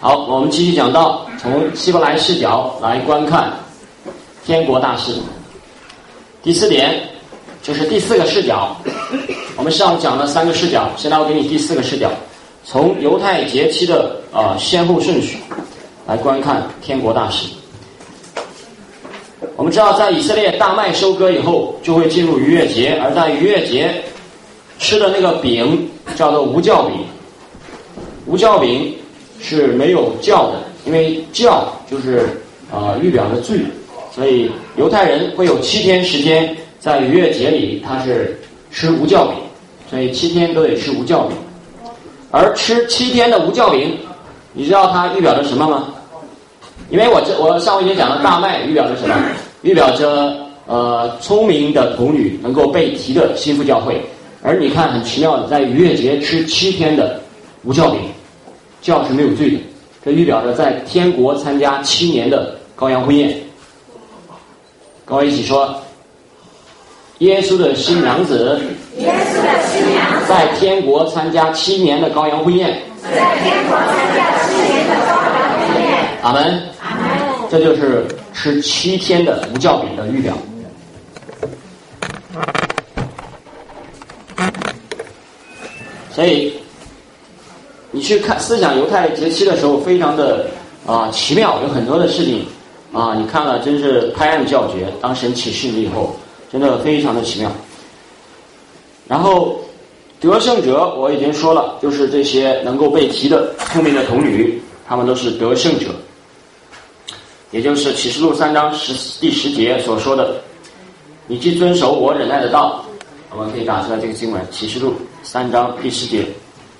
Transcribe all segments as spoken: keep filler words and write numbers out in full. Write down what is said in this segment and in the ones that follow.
好，我们继续讲到从希伯来视角来观看天国大事。第四点就是第四个视角。我们上午讲了三个视角，现在我给你第四个视角，从犹太节期的啊、呃、先后顺序来观看天国大事。我们知道，在以色列大麦收割以后，就会进入逾越节，而在逾越节吃的那个饼叫做无酵饼。无酵饼是没有酵的，因为酵就是啊、呃、预表的罪，所以犹太人会有七天时间在逾越节里，他是吃无酵饼，所以七天都得吃无酵饼。而吃七天的无酵饼，你知道它预表着什么吗？因为我这我上回已经讲了，大麦预表着什么？预表着呃聪明的童女能够被提的心腹教会。而你看很奇妙的，在逾越节吃七天的无酵饼，酵是没有罪的，这预表着在天国参加七年的羔羊婚宴。跟我一起说，耶稣的新娘子， 耶稣的新娘子在天国参加七年的羔羊婚宴， 在天国参加七年的羔羊婚宴。 阿门。 阿门。 这就是吃七天的无酵饼的预表。所以你去看思想犹太节期的时候，非常的啊、呃、奇妙，有很多的事情啊，你看了真是拍案叫绝。当神启示你以后，真的非常的奇妙。然后得胜者我已经说了，就是这些能够被提的聪明的童女，他们都是得胜者，也就是启示录三章十第十节所说的，你既遵守我忍耐的道。我们可以打出来这个经文，启示录三章第十节，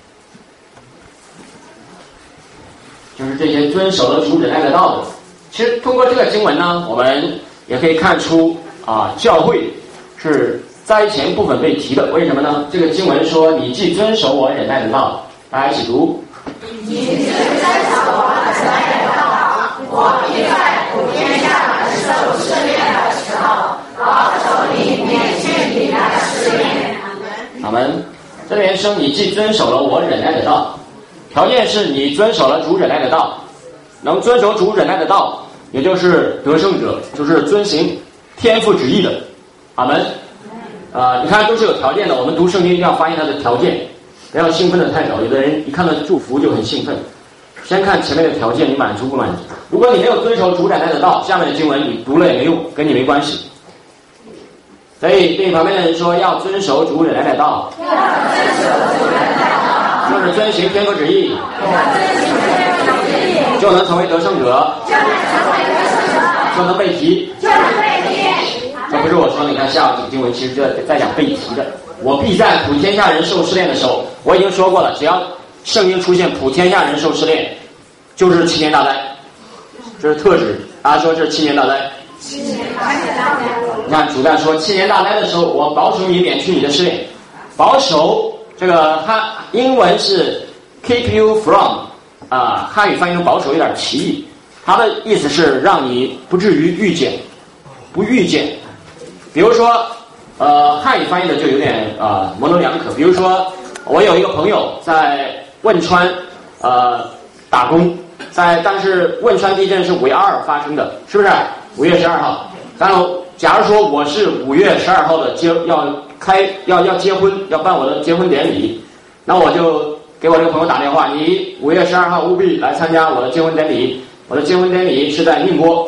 就是这些遵守了主忍耐的道的。其实通过这个经文呢，我们也可以看出啊，教会是灾前部分被提的。为什么呢？这个经文说，你既遵守我忍耐的道，大家一起读。 你既遵守我忍耐的道，我必在普天下人受试炼的时候，保守你，免去你的试炼。 阿门。这边说，你既遵守了我忍耐的道，条件是你遵守了主忍耐的道。能遵守主忍耐的道，也就是得胜者，就是遵行天父旨意的。阿门。啊、呃，你看都是有条件的。我们读圣经一定要发现它的条件，不要兴奋的太早。有的人一看到祝福就很兴奋，先看前面的条件，你满足不满足？如果你没有遵守主忍耐的道，下面的经文你读了也没用，跟你没关系。所以对旁边的人说，要遵守主忍耐的道， 要遵守主忍耐的道， 就是遵行天父旨意， 要遵行天父旨意， 就能成为得胜者， 就能成为得胜者， 就能被提， 就能被提。 这不是我说的，你看下这个经文其实就在讲被提的。我必在普天下人受试炼的时候，我已经说过了，只要圣经出现普天下人受试炼，就是七年大灾，这是特指。大家说这是七年大灾。 七年大灾。 你看主在说七年大灾的时候，我保守你，免去你的试炼。保守这个它英文是 keep you from 啊，汉语翻译成保守有点歧义，它的意思是让你不至于遇见，不遇见。比如说，呃，汉语翻译的就有点啊、呃、模棱两可。比如说，我有一个朋友在汶川呃打工，在但是汶川地震是五月二发生的，是不是？五月十二号。然后，假如说我是五月十二号的结要开要要结婚，要办我的结婚典礼，那我就给我这个朋友打电话，你五月十二号务必来参加我的结婚典礼。我的结婚典礼是在宁波。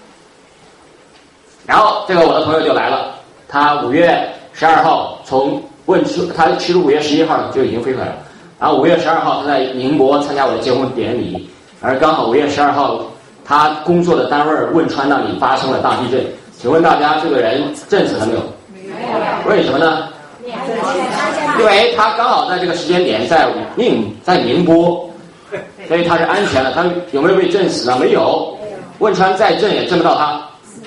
然后这个我的朋友就来了，他五月十二号从汶川，他其实五月十一号就已经飞回来了，然后五月十二号他在宁波参加我的结婚典礼，而刚好五月十二号他工作的单位汶川那里发生了大地震。请问大家这个人震死了没有？ 没有。 为什么呢？因为他刚好在这个时间点在宁在宁波，所以他是安全的。他有没有被震死呢？没有。汶川再震也震不到他。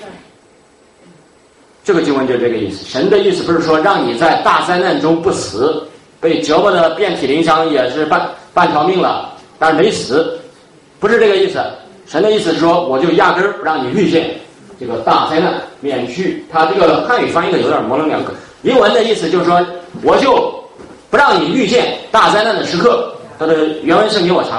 这个经文就是这个意思。神的意思不是说让你在大灾难中不死，被折磨的遍体鳞伤，也是半半条命了，但是没死，不是这个意思。神的意思是说，我就压根儿不让你遇见这个大灾难，免去。他这个汉语翻译的有点模棱两可。英文的意思就是说，我就不让你遇见大灾难的时刻。它的原文圣经我查过，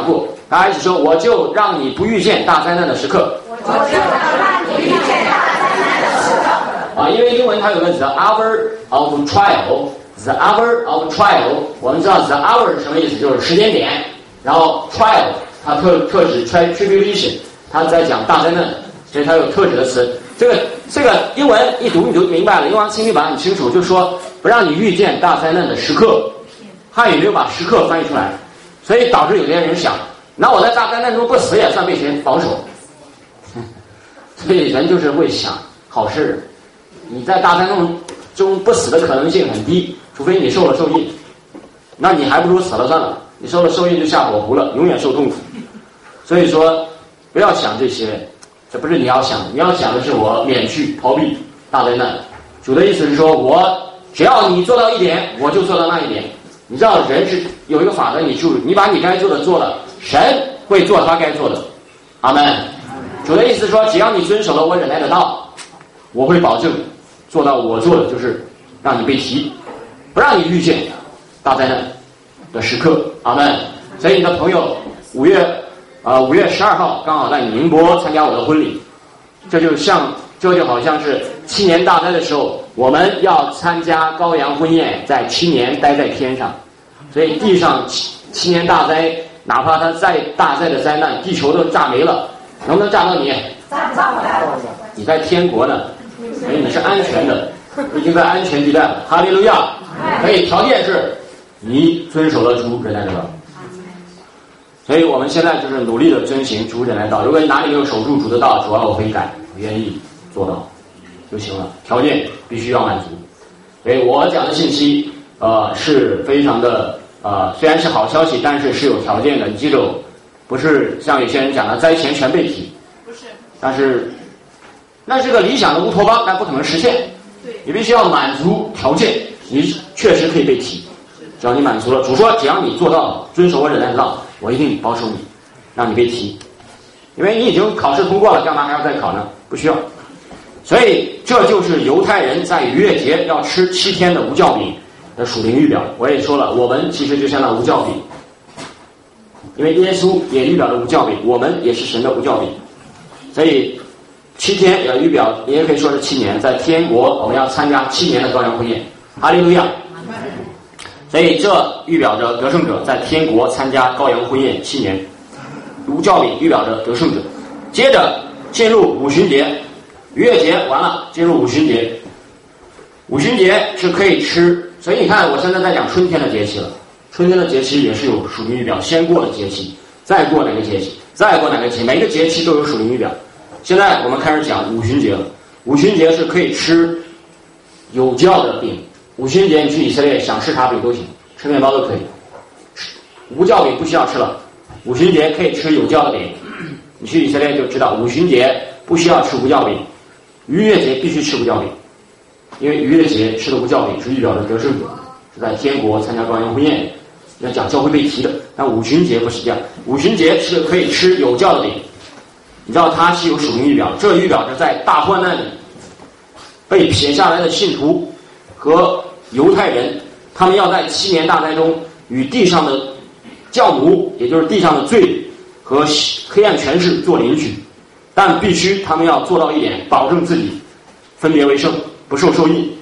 大家一起说，我就让你不遇见大灾难的时刻。 我就让你不遇见大灾难的时刻。 啊，因为英文它有个 the hour of trial，the hour of trial， 我们知道 the hour 是什么意思，就是时间点，然后 trial 它特特指 tribulation， 它在讲大灾难，所以它有特指的词。这个这个英文一读你就明白了，英文清晰版很清楚，就说不让你遇见大灾难的时刻。汉语没有把时刻翻译出来，所以导致有些人想，那我在大灾难中不死也算被谁保守？所以人就是会想好事，你在大灾难中不死的可能性很低，除非你受了受印，那你还不如死了算了，你受了受印就下火湖了，永远受痛苦。所以说不要想这些，这不是你要想，你要想的是我免去逃避大灾难。主的意思是说，我只要你做到一点，我就做到那一点。你知道人是有一个法则，你注意，你把你该做的做了，神会做他该做的。阿们。主的意思说，只要你遵守了我忍耐的道，我会保证做到我做的，就是让你被提，不让你遇见大灾难的时刻。阿们。所以你的朋友五月啊五月十二号刚好在宁波参加我的婚礼，这就像这就好像是七年大灾的时候，我们要参加羔羊婚宴，在七年待在天上，所以地上七七年大灾，哪怕它再大灾的灾难，地球都炸没了，能不能炸到你？ 炸不来。 你在天国呢，所以你是安全的，已经在安全地带了。哈利路亚！所以条件是你遵守了主忍耐的道。所以我们现在就是努力的遵行主忍耐道。如果你哪里没有守住主的道，主要我悔改，我愿意做到就行了，条件必须要满足。所以我讲的信息呃是非常的呃虽然是好消息，但是是有条件的。你记住，不是像有些人讲的灾前全被提， 不是， 但是那是个理想的乌托邦，但不可能实现。 对， 你必须要满足条件，你确实可以被提。只要你满足了，主说只要你做到了，遵守我忍耐的道，我一定保守你，让你被提。因为你已经考试通过了，干嘛还要再考呢？不需要。所以这就是犹太人在逾越节要吃七天的无酵饼的属灵预表。我也说了，我们其实就像那无酵饼，因为耶稣也预表了无酵饼，我们也是神的无酵饼。所以七天也预表，也可以说是七年，在天国我们要参加七年的羔羊婚宴。哈利路亚！所以这预表着得胜者在天国参加羔羊婚宴七年，无酵饼预表着得胜者。接着进入五旬节，逾越节完了，进入五旬节。五旬节是可以吃，所以你看我现在在讲春天的节气了。春天的节气也是有属灵预表，先过了节气，再过哪个节气，再过哪个节气，每个节气都有属灵预表。现在我们开始讲五旬节了。五旬节是可以吃有酵的饼。五旬节你去以色列想吃啥饼都行，吃面包都可以，无酵饼不需要吃了。五旬节可以吃有酵的饼，你去以色列就知道，五旬节不需要吃无酵饼，逾越节必须吃无酵饼，因为逾越节吃的无酵饼是预表的得胜者，是在天国参加羔羊婚宴，要讲教会被提的。但五旬节不是这样，五旬节是可以吃有酵的饼，你知道它是有属灵预表，这预表着在大患难里被撇下来的信徒和犹太人，他们要在七年大灾中与地上的教奴，也就是地上的罪和黑暗权势做邻居，但必须他们要做到一点，保证自己分别为圣，不受受益，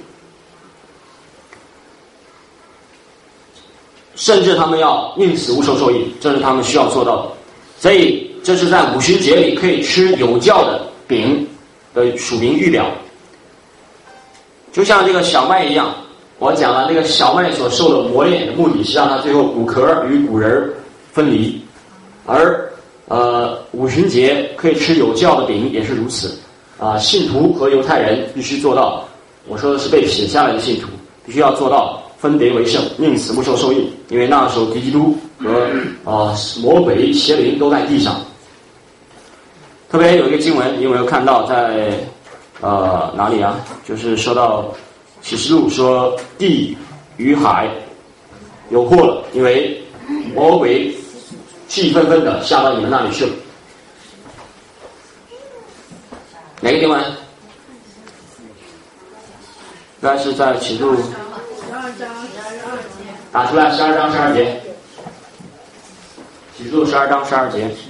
甚至他们要宁死不受受益，这是他们需要做到的。所以这是在五旬节里可以吃有酵的饼的属灵预表。就像这个小麦一样，我讲了，那个小麦所受的磨练的目的是让它最后骨壳与骨仁分离，而呃五旬节可以吃有酵的饼也是如此啊、呃。信徒和犹太人必须做到，我说的是被撇下来的信徒，必须要做到分别为圣，宁死不受受益，因为那时候敌基督和啊、呃、魔鬼邪灵都在地上。特别有一个经文，你有没有看到在？呃，哪里啊？就是说到启示录说地与海有祸了，因为魔鬼气愤愤的下到你们那里去了。哪个经文？应该是在启示录十二章十二节， 打出来，十二章十二节。 启示录十二章十二节。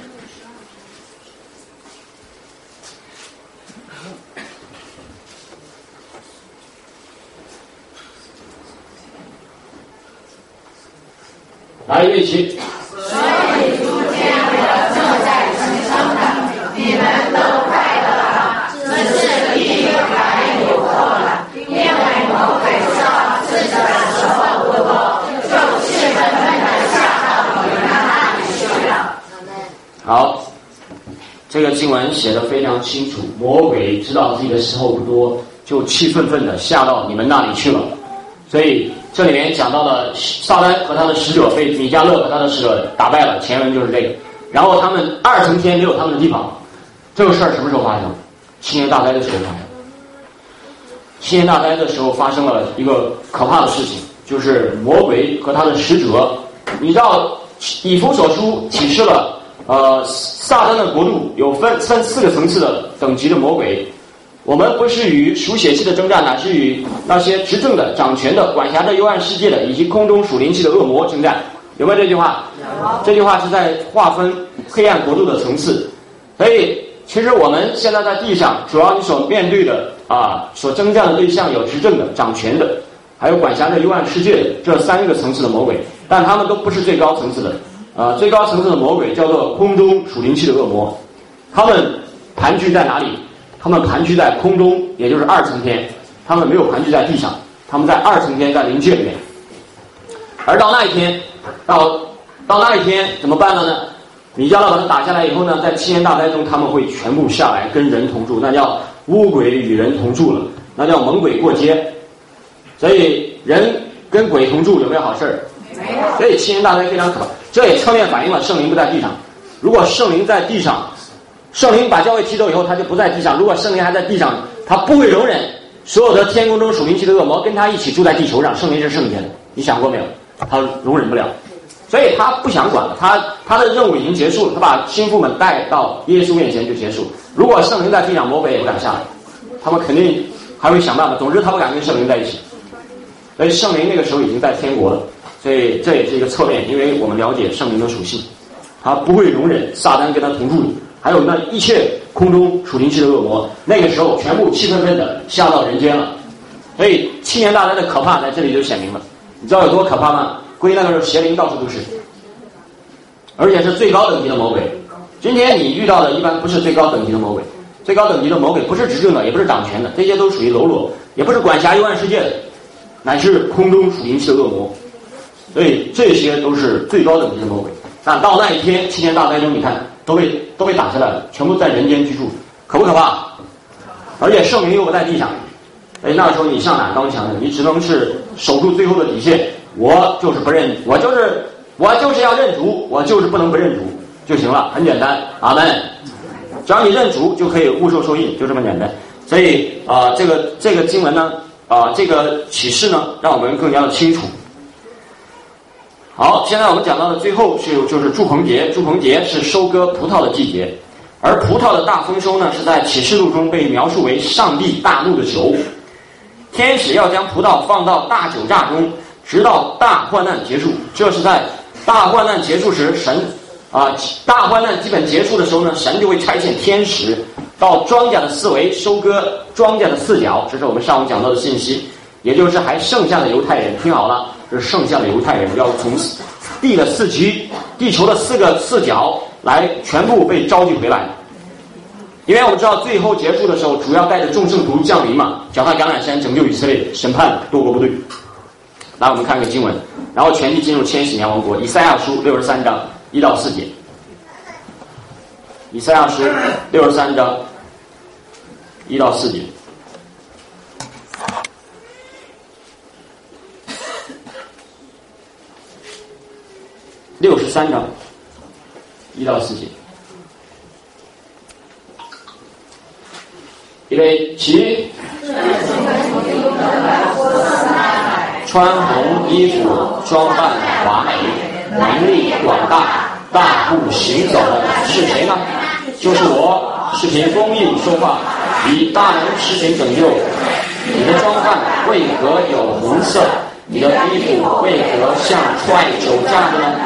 来，一起。 所以诸天和正在其中的，你们都快乐啊！这是一个还有够了，因为魔鬼上自己的时候不多，就气愤愤的下到你们那里去了。 好，这个经文写得非常清楚，魔鬼知道自己的时候不多，就气愤愤的下到你们那里去了。所以这里面讲到了撒旦和他的使者被米迦勒和他的使者打败了，前文就是这个。然后他们二层天没有他们的地方，这个事儿什么时候发生？七年大灾的时候发生。七年大灾的时候发生了一个可怕的事情，就是魔鬼和他的使者。你知道以弗所书启示了呃撒旦的国度有分分四个层次的等级的魔鬼。我们不是与属血气的征战，乃是与那些执政的、掌权的、管辖着幽暗世界的，以及空中属灵气的恶魔征战。有没有这句话？这句话是在划分黑暗国度的层次。所以，其实我们现在在地上，主要你所面对的啊，所征战的对象有执政的、掌权的，还有管辖着幽暗世界的这三个层次的魔鬼，但他们都不是最高层次的。啊，最高层次的魔鬼叫做空中属灵气的恶魔，他们盘踞在哪里？他们盘踞在空中，也就是二层天，他们没有盘踞在地上，他们在二层天，在灵界里面。而到那一天，到到那一天怎么办了呢？米迦勒把他打下来以后呢，在七年大灾中，他们会全部下来跟人同住，那叫污鬼与人同住了，那叫猛鬼过街。所以人跟鬼同住有没有好事儿？没有。所以七年大灾非常可怕，这也侧面反映了圣灵不在地上。如果圣灵在地上，圣灵把教会踢走以后，他就不在地上。如果圣灵还在地上，他不会容忍所有的天空中属灵气的恶魔跟他一起住在地球上。圣灵是圣洁的，你想过没有？他容忍不了，所以他不想管了。他他的任务已经结束了，他把心腹们带到耶稣面前就结束。如果圣灵在地上，魔鬼也不敢下来，他们肯定还会想办法。总之，他不敢跟圣灵在一起。所以圣灵那个时候已经在天国了，所以这也是一个侧面，因为我们了解圣灵的属性，他不会容忍撒旦跟他同住的。还有那一切空中属灵气的恶魔，那个时候全部气愤愤的下到人间了。所以七年大灾的可怕在这里就显明了。你知道有多可怕吗？归那个时候邪灵到处都是，而且是最高等级的魔鬼。今天你遇到的一般不是最高等级的魔鬼，最高等级的魔鬼不是执政的，也不是掌权的，这些都属于喽啰，也不是管辖幽暗世界的，乃是空中属灵气的恶魔。所以这些都是最高等级的魔鬼。但到那一天七年大灾中，你看都被都被打下来了，全部在人间居住，可不可怕？而且圣灵又不在地上，哎，那时候你上哪刚强呢？你只能是守住最后的底线。我就是不认，我就是我就是要认主，我就是不能不认主就行了，很简单。阿们。只要你认主，就可以物受受益，就这么简单。所以啊、呃，这个这个经文呢，啊、呃，这个启示呢，让我们更加的清楚。好，现在我们讲到的最后是就是祝棚节，祝棚节是收割葡萄的季节，而葡萄的大丰收呢，是在启示录中被描述为上帝大怒的时候，天使要将葡萄放到大酒榨中，直到大患难结束。这是在大患难结束时，神啊、呃，大患难基本结束的时候呢，神就会差遣天使到庄稼的四围收割庄稼的四角。这是我们上午讲到的信息，也就是还剩下的犹太人，听好了。是剩下的犹太人要从地的四极、地球的四个四角来全部被召集回来，因为我们知道最后结束的时候，主要带着众圣徒降临嘛，脚踏橄榄山，拯救以色列，审判多国部队。来，我们看个经文，然后全体进入千禧年王国。以赛亚书六十三章一到四节。以赛亚书六十三章一到四节。六十三章一到四节，预备起。穿红衣服，装扮华美，能力广大，大步行走的是谁呢？就是我，是凭公义说话，以大能施行拯救。你的装扮为何有红色？你的衣服为何像踹酒架的呢？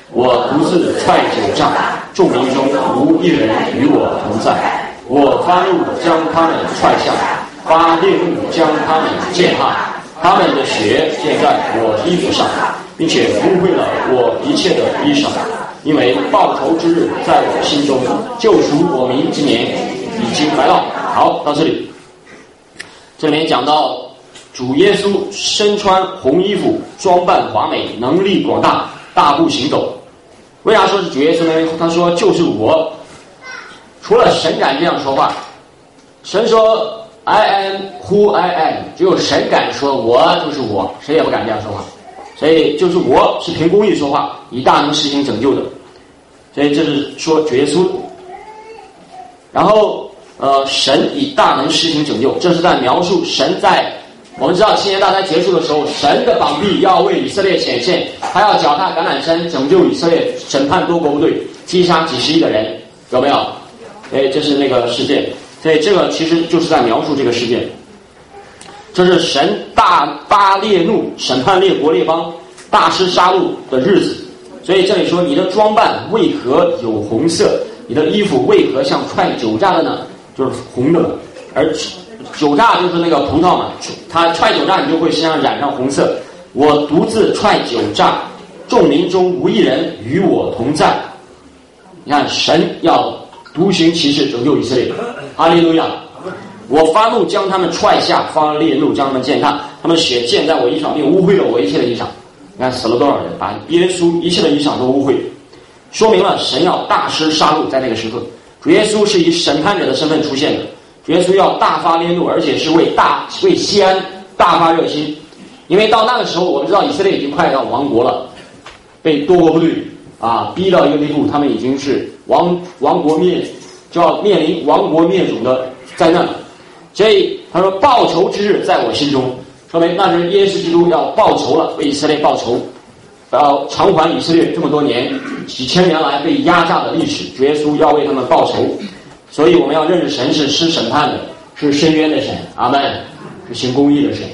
我独自踹酒榨，众民中无一人与我同在。我发怒将他们踹下，发烈怒将他们践踏，他们的血溅在我衣服上，并且污秽了我一切的衣裳。因为报仇之日在我心中，救赎我民之年已经来到。好，到这里，这里面讲到主耶稣身穿红衣服，装扮华美，能力广大，大步行走。为啥说是主耶稣呢？他说就是我。除了神敢这样说话，神说 I am who I am， 只有神敢说我就是我，谁也不敢这样说话。所以就是我是凭公义说话，以大能实行拯救的。所以这是说主耶稣。然后呃，神以大能实行拯救，这是在描述神在我们知道七年大灾结束的时候，神的膀臂要为以色列显现，他要脚踏橄榄山拯救以色列，审判多国部队，击杀几十亿的人，有没有？哎，这是那个事件。所以这个其实就是在描述这个事件。这是神大发烈怒，审判列国列邦，大施杀戮的日子。所以这里说，你的装扮为何有红色？你的衣服为何像踹酒榨的呢？就是红的嘛。而酒榨就是那个葡萄嘛，它踹酒榨你就会身上染上红色。我独自踹酒榨，众民中无一人与我同在。你看，神要独行其事，拯救以色列。哈利路亚！我发怒将他们踹下，发烈怒将他们践踏，他们血溅在我衣裳，并污秽了我一切的衣裳。你看死了多少人，把耶稣一切的衣裳都污秽，说明了神要大施杀戮。在那个时刻，主耶稣是以审判者的身份出现的。主耶稣要大发烈怒，而且是为大为西安大发热心。因为到那个时候，我们知道以色列已经快要亡国了，被多国部队啊逼到一个地步，他们已经是亡亡国灭，就要面临亡国灭种的灾难。所以他说报仇之日在我心中，说明那是耶稣基督要报仇了，为以色列报仇，要偿还以色列这么多年几千年来被压榨的历史，主耶稣要为他们报仇。所以我们要认识神是施审判的，是伸冤的神，阿们，是行公义的神。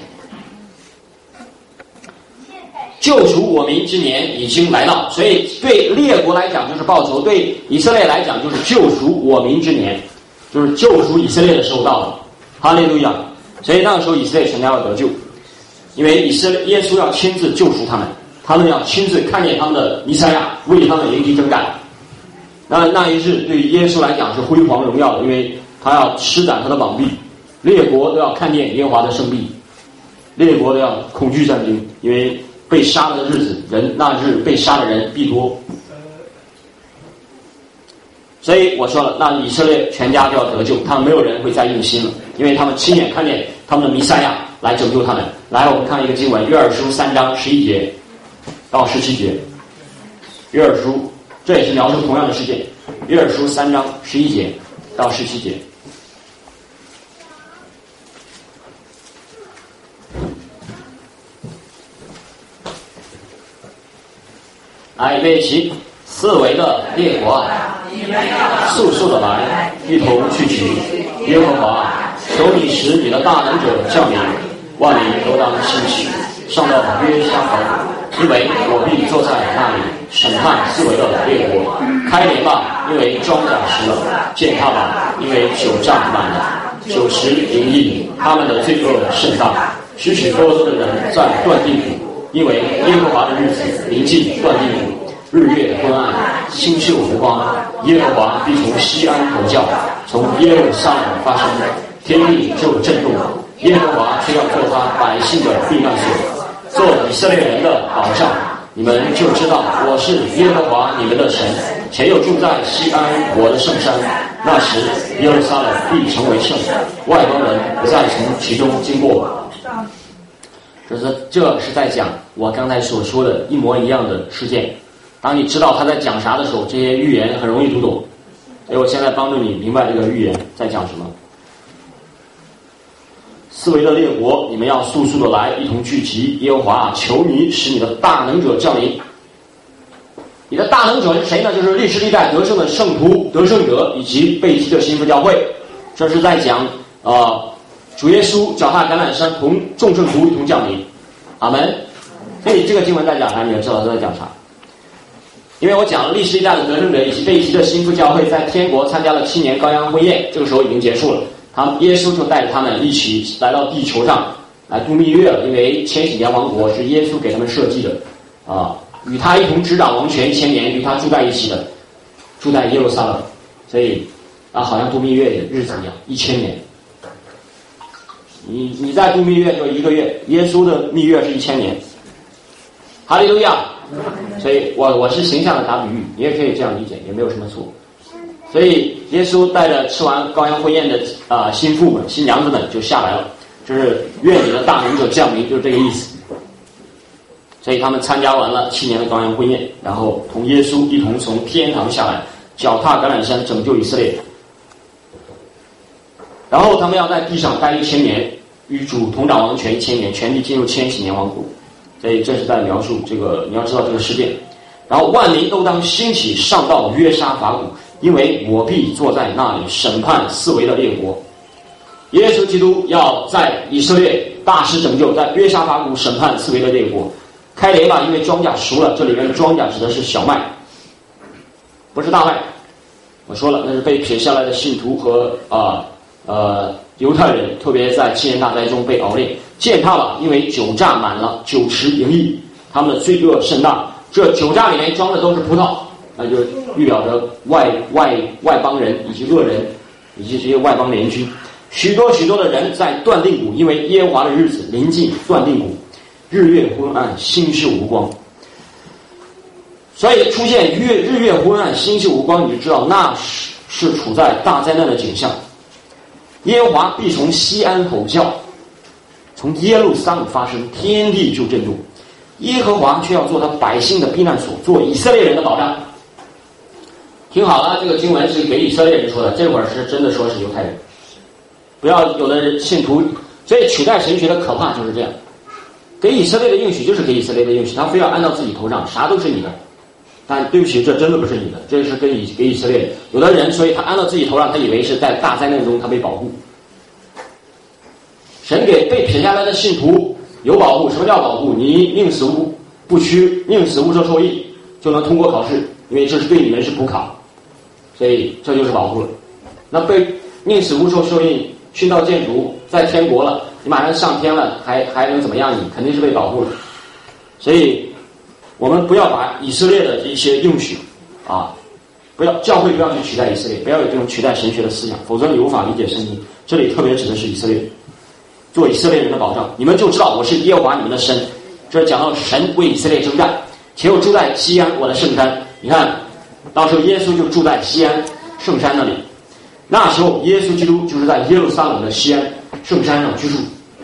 救赎我民之年已经来到，所以对列国来讲就是报仇，对以色列来讲就是救赎我民之年，就是救赎以色列的时候到了。哈利路亚！所以那个时候以色列全家要得救，因为以色列耶稣要亲自救赎他们，他们要亲自看见他们的弥赛亚，为他们迎击征战。那那一日对耶稣来讲是辉煌荣耀的，因为他要施展他的膀臂，列国都要看见耶和华的圣臂，列国都要恐惧战惊，因为被杀了的日子，人那日被杀的人必多。所以我说了，那以色列全家就要得救，他们没有人会再硬心了，因为他们亲眼看见他们的弥赛亚来拯救他们。来，我们看一个经文，约珥书三章十一节到十七节。约珥书这也是描述同样的事件，约珥书三章十一节到十七节。来，预备起，四围的列国啊，速速的来，一同去取耶和华，求你使你的大能者降临，万民都当兴起，上到约沙河，因为我必坐在那里审判四围的列国。开镰吧，因为庄稼实了；践踏吧，因为酒榨满了。酒池盈溢，他们的罪恶甚大，许许多多的人在断定谷，因为耶和华的日子临近断定谷。日月昏暗，星宿无光，耶和华必从西安吼叫，从耶路撒冷发声，天地就震动。耶和华却要做他百姓的避难所，做以色列人的保障。你们就知道我是耶和华你们的神，且又住在西安我的圣山。那时耶路撒冷必成为圣，外邦人不再从其中经过。这是这是在讲我刚才所说的一模一样的事件。当你知道他在讲啥的时候，这些预言很容易读懂。所以我现在帮助你明白这个预言在讲什么。四围的列国，你们要速速的来，一同聚集。耶和华，求你使你的大能者降临。你的大能者是谁呢？就是历史历代得胜的圣徒、得胜者以及被提的新妇教会。这是在讲呃，主耶稣脚踏橄榄山，同众圣徒一同降临。阿门。所以这个经文在讲啥？你要知道他在讲啥。 因为我讲了历史历代的得胜者以及被提的新妇教会在天国参加了七年羔羊婚宴，这个时候已经结束了，他们耶稣就带着他们一起来到地球上来度蜜月了，因为千禧年王国是耶稣给他们设计的啊，与他一同执掌王权一千年，与他住在一起的，住在耶路撒冷，所以啊，好像度蜜月的日子一样，一千年。你你在度蜜月就一个月，耶稣的蜜月是一千年。哈利路亚！所以我我是形象的打比喻，你也可以这样理解，也没有什么错。所以耶稣带着吃完羔羊婚宴的啊、呃、新妇们、新娘子们就下来了，就是愿你的大能者降临，就是这个意思。所以他们参加完了七年的羔羊婚宴，然后同耶稣一同从天堂下来，脚踏橄榄山拯救以色列。然后他们要在地上待一千年，与主同掌王权一千年，全地进入千禧年王国。所以这是在描述这个，你要知道这个事件。然后万民都当兴起上到约沙法谷，因为我必坐在那里审判四围的列国。耶稣基督要在以色列大施拯救，在约沙法谷审判四围的列国。开镰吧，因为庄稼熟了。这里面的庄稼指的是小麦，不是大麦。我说了，那是被撇下来的信徒和啊呃犹太人，特别在七年大灾中被熬炼。践踏吧，因为酒榨满了，酒池盈溢，他们的罪恶甚大。这酒榨里面装的都是葡萄，那就预表着外外外邦人以及恶人以及这些外邦联军。许多许多的人在断定谷，因为耶和华的日子临近断定谷，日月昏暗，星宿无光。所以出现月日月昏暗，星宿无光，你就知道那是是处在大灾难的景象。耶和华必从西安吼叫，从耶路撒冷发声，天地就震动。耶和华却要做他百姓的避难所，做以色列人的保障。听好了，这个经文是给以色列人说的，这会儿是真的说是犹太人。不要有的人信徒，所以取代神学的可怕就是这样。给以色列的应许就是给以色列的应许，他非要按到自己头上，啥都是你的。但对不起，这真的不是你的，这是给以给以色列人。有的人，所以他按到自己头上，他以为是在大灾难中他被保护。神给被撇下来的信徒有保护。什么叫保护？你宁死无不屈，宁死无受受益，就能通过考试，因为这是对你们是补考，所以这就是保护了。那被宁死无受受益，殉道见主，在天国了，你马上上天了，还还能怎么样？你肯定是被保护了。所以我们不要把以色列的这些应许啊，不要教会不要去取代以色列，不要有这种取代神学的思想，否则你无法理解圣经。这里特别指的是以色列，做以色列人的保障，你们就知道我是耶和华你们的神。这讲到神为以色列征战，且又住在西安我的圣山。你看，到时候耶稣就住在西安圣山那里。那时候耶稣基督就是在耶路撒冷的西安圣山上居住，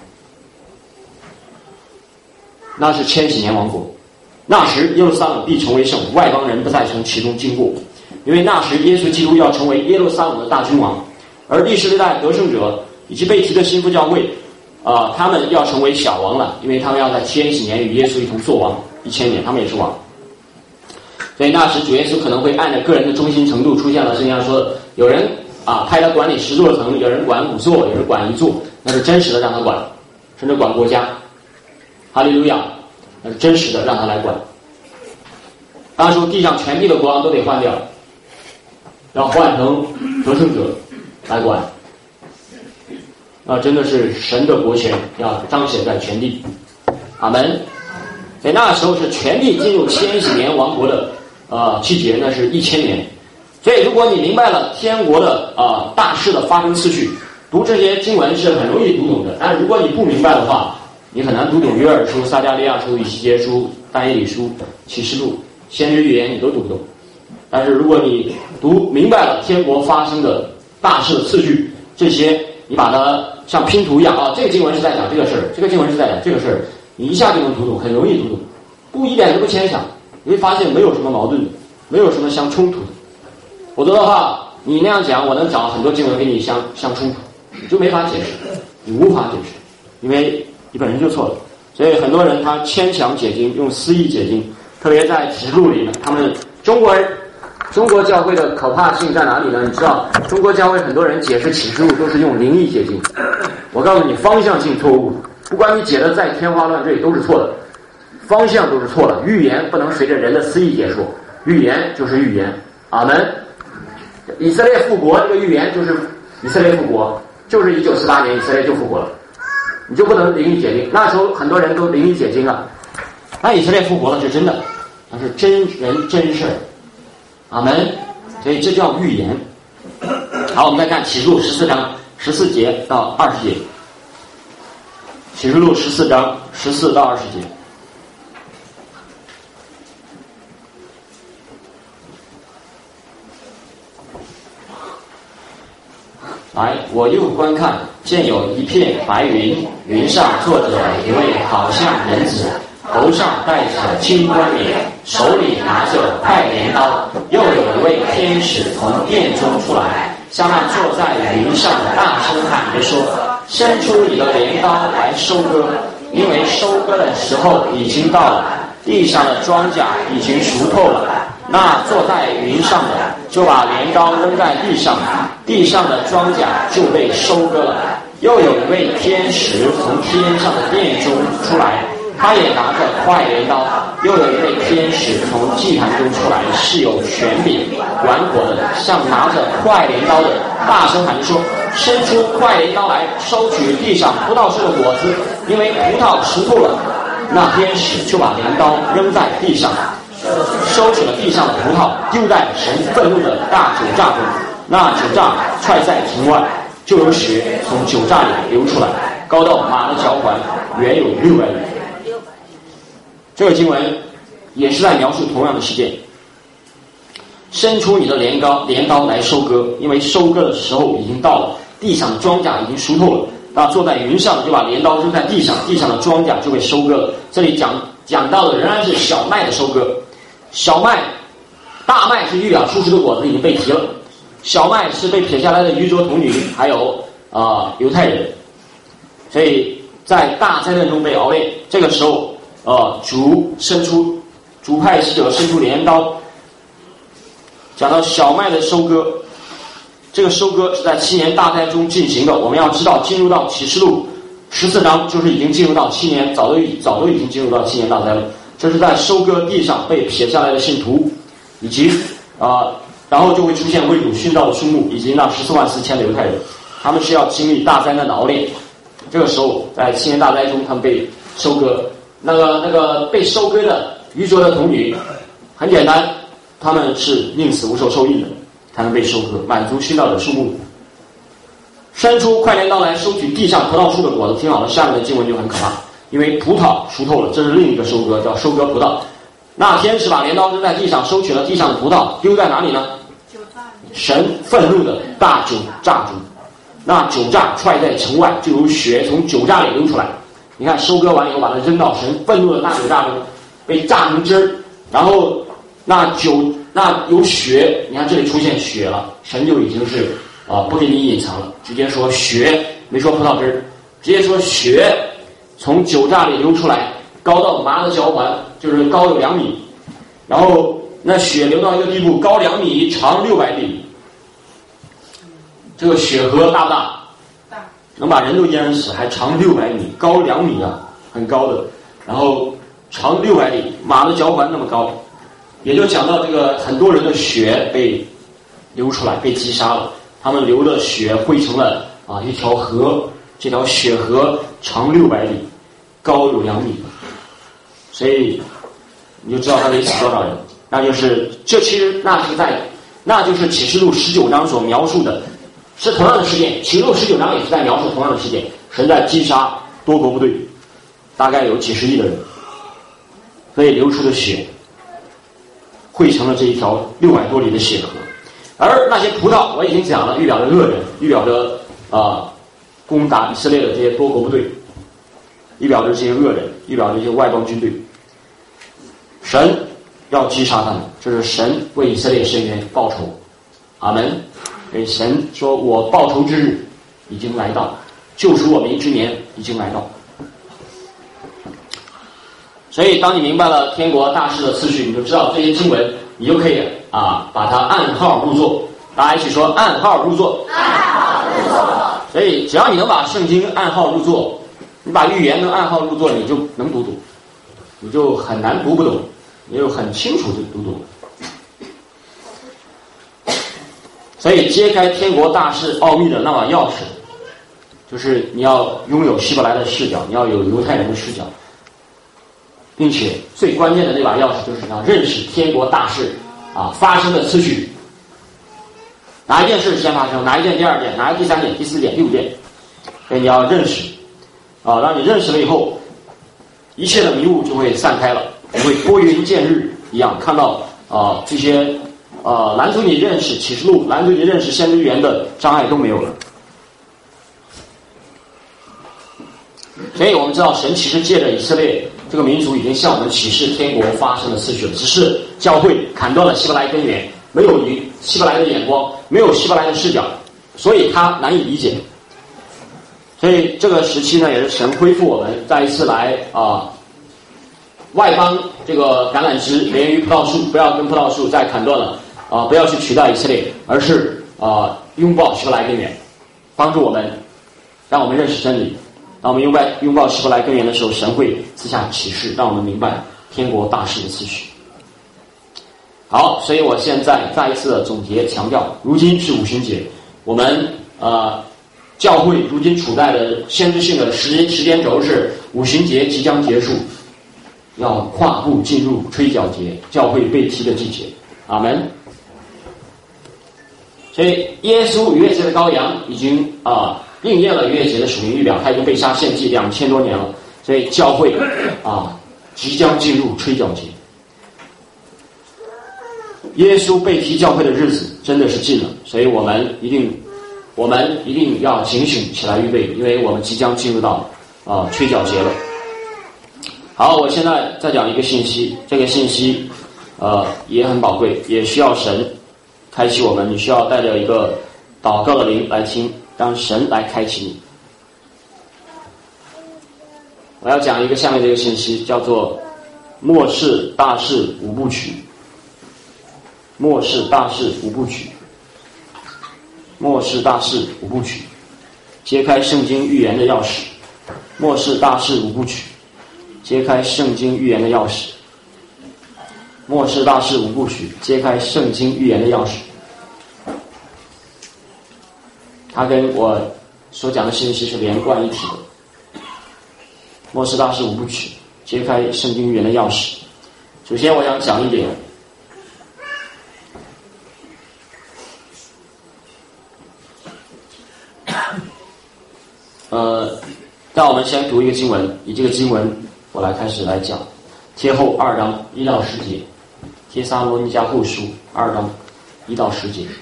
那是千禧年王国。那时耶路撒冷必成为圣，外邦人不再从其中经过，因为那时耶稣基督要成为耶路撒冷的大君王，而历史历代得胜者以及被提的新妇教会啊、呃，他们要成为小王了，因为他们要在千禧年与耶稣一同做王一千年，他们也是王。所以那时主耶稣可能会按照个人的忠心程度，出现了圣经上说的，有人啊派他管理十座城，有人管五座，有人管一座，那是真实的让他管，甚至管国家。哈利路亚，那是真实的让他来管。当时地上全地的国王都得换掉，要换成得胜者来管。啊，真的是神的国权要彰显在全地。阿门。所以那时候是全地进入千禧年王国的呃季节，那是一千年。所以如果你明白了天国的呃大事的发生次序，读这些经文是很容易读懂的。但如果你不明白的话，你很难读懂约珥书、撒迦利亚书、以西结书、但以理书、启示录、先知预言，你都读不懂。但是如果你读明白了天国发生的大事的次序，这些你把它像拼图一样啊，这个经文是在讲这个事儿，这个经文是在讲这个事儿，你一下就能读懂，很容易读懂，不一点都不牵强。你会发现没有什么矛盾的，没有什么相冲突的。否则的话，你那样讲，我能找很多经文给你相相冲突，你就没法解释，你无法解释，因为你本身就错了。所以很多人他牵强解经，用私意解经，特别在启示录里呢，他们中国人。中国教会的可怕性在哪里呢？你知道，中国教会很多人解释启示录都是用灵意解经。我告诉你，方向性错误，不管你解的再天花乱坠都是错的，方向都是错的。预言不能随着人的私意解说， 预言就是预言，阿门。以色列复国这个预言就是以色列复国，就是一九四八年以色列就复国了，你就不能灵异解经。那时候很多人都灵异解经啊，那以色列复国了是真的，那是真人真事，阿门。所以这叫预言。好，我们再看启示录十四章十四节到二十节。启示录十四章十四到二十节。来，我又观看，见有一片白云，云上坐着一位好像人子，头上戴着金冠冕，手里拿着快镰刀，又有一位天使从殿中出来，向那坐在云上的大声喊着说：伸出你的镰刀来收割，因为收割的时候已经到了，地上的庄稼已经熟透了。那坐在云上的就把镰刀扔在地上，地上的庄稼就被收割了。又有一位天使从天上的殿中出来，他也拿着快镰刀。又有一位天使从祭坛中出来，是有权柄管火的，向拿着快镰刀的大声喊着说：伸出快镰刀来，收取地上葡萄树的果子，因为葡萄熟透了。那天使就把镰刀扔在地上，收取了地上的葡萄，丢在神愤怒的大酒榨中。那酒榨踹在庭外，就有血从酒榨里流出来，高到马的脚环，远有六百里。这个经文也是在描述同样的事件。伸出你的镰刀镰刀来收割，因为收割的时候已经到了，地上的庄稼已经熟透了。那坐在云上就把镰刀扔在地上，地上的庄稼就被收割了。这里讲讲到的仍然是小麦的收割。小麦大麦是预表出世的果子已经被提了，小麦是被撇下来的愚拙童女还有啊、呃、犹太人，所以在大灾难中被熬炼。这个时候呃主伸出主派使者伸出镰刀，讲到小麦的收割。这个收割是在七年大灾中进行的。我们要知道，进入到启示录十四章就是已经进入到七年，早都早都已经进入到七年大灾了。这是在收割地上被撇下来的信徒，以及啊、呃，然后就会出现为主殉道的数目，以及那十四万四千的犹太人，他们是要经历大灾难的熬炼。这个时候，在七年大灾中，他们被收割。那个那个被收割的愚拙的童女，很简单，他们是宁死无受受印的，才能被收割，满足殉道的数目。伸出快镰刀来收取地上葡萄树的果子。听好了，下面的经文就很可怕，因为葡萄熟透了，这是另一个收割，叫收割葡萄。那天使把镰刀扔在地上，收取了地上的葡萄，丢在哪里呢？神愤怒的大酒榨中。那酒榨踹在城外，就有血从酒榨里流出来。你看，收割完以后，把它扔到神愤怒的大酒榨中，被榨成汁儿，然后那酒那有血，你看这里出现血了，神就已经是啊不给你隐藏了，直接说血，没说葡萄汁儿，直接说血从酒榨里流出来，高到麻的脚环，就是高有两米，然后那血流到一个地步，高两米，长六百里。这个血河大不大？大，能把人都淹死，还长六百米，高两米啊，很高的。然后长六百里，马的脚环那么高，也就讲到这个很多人的血被流出来，被击杀了，他们流的血汇成了啊一条河，这条血河长六百里，高有两米，所以你就知道他得死多少人。那就是这其实那是在那就是启示录十九章所描述的。是同样的事件，启示录十九章也是在描述同样的事件。神在击杀多国部队，大概有几十亿的人，所以流出的血汇成了这一条六百多里的血河。而那些葡萄我已经讲了，预表着恶人，预表着啊、呃、攻打以色列的这些多国部队，预表着这些恶人，预表着这些外邦军队。神要击杀他们，这是神为以色列伸冤报仇。阿门。所以神说，我报仇之日已经来到，救赎我民之年已经来到。所以当你明白了天国大事的次序，你就知道这些经文，你就可以啊把它按号入座。大家一起说，按号入座。 按号入座。 所以只要你能把圣经按号入座，你把预言能按号入座，你就能读懂，你就很难读不懂，你就很清楚就读懂。 所以揭开天国大事奥秘的那把钥匙，就是你要拥有希伯来的视角，你要有犹太人的视角，并且最关键的那把钥匙就是你要认识天国大事啊发生的次序，哪一件事先发生，哪一件第二件，哪一第三件、第四件、第五件，所以你要认识啊，让你认识了以后，一切的迷雾就会散开了，你会拨云见日一样看到啊这些啊拦阻你认识启示录、拦阻你认识先知预言的障碍都没有了。所以我们知道神其实借着以色列这个民族已经向我们启示天国发生的次序了，只是教会砍断了希伯来根源，没有以希伯来的眼光，没有希伯来的视角，所以他难以理解。所以这个时期呢，也是神恢复我们再一次来啊，外邦这个橄榄枝连于葡萄树，不要跟葡萄树再砍断了啊，不要去取代以色列，而是啊拥抱希伯来根源，帮助我们，让我们认识真理。当我们拥抱拥抱希伯来根源的时候，神会赐下启示，让我们明白天国大事的次序。好，所以我现在再一次的总结强调，如今是五旬节，我们呃教会如今处在的先知性的时间时间轴是五旬节即将结束，要跨步进入吹角节，教会被提的季节。阿门。所以耶稣逾越节的羔羊已经啊。呃应验了逾越节的属灵预表，他已经被杀献祭两千多年了，所以教会啊即将进入吹角节。耶稣被提教会的日子真的是近了，所以我们一定我们一定要警醒起来预备，因为我们即将进入到啊吹角节了。好，我现在再讲一个信息，这个信息呃也很宝贵，也需要神开启我们，你需要带着一个祷告的灵来听，让神来开启你。我要讲一个下面这个信息，叫做末世大事五部曲。末世大事五部曲，末世大事五部曲，揭开圣经预言的钥匙。末世大事五部曲，揭开圣经预言的钥匙。末世大事五部曲，揭开圣经预言的钥匙。它跟我所讲的信息是连贯一体的。末世大事五部曲，揭开圣经预言的钥匙。首先我想讲一点，呃，让我们先读一个经文，以这个经文我来开始来讲。帖后二章一到十节，帖撒罗尼迦后书二章一到十节。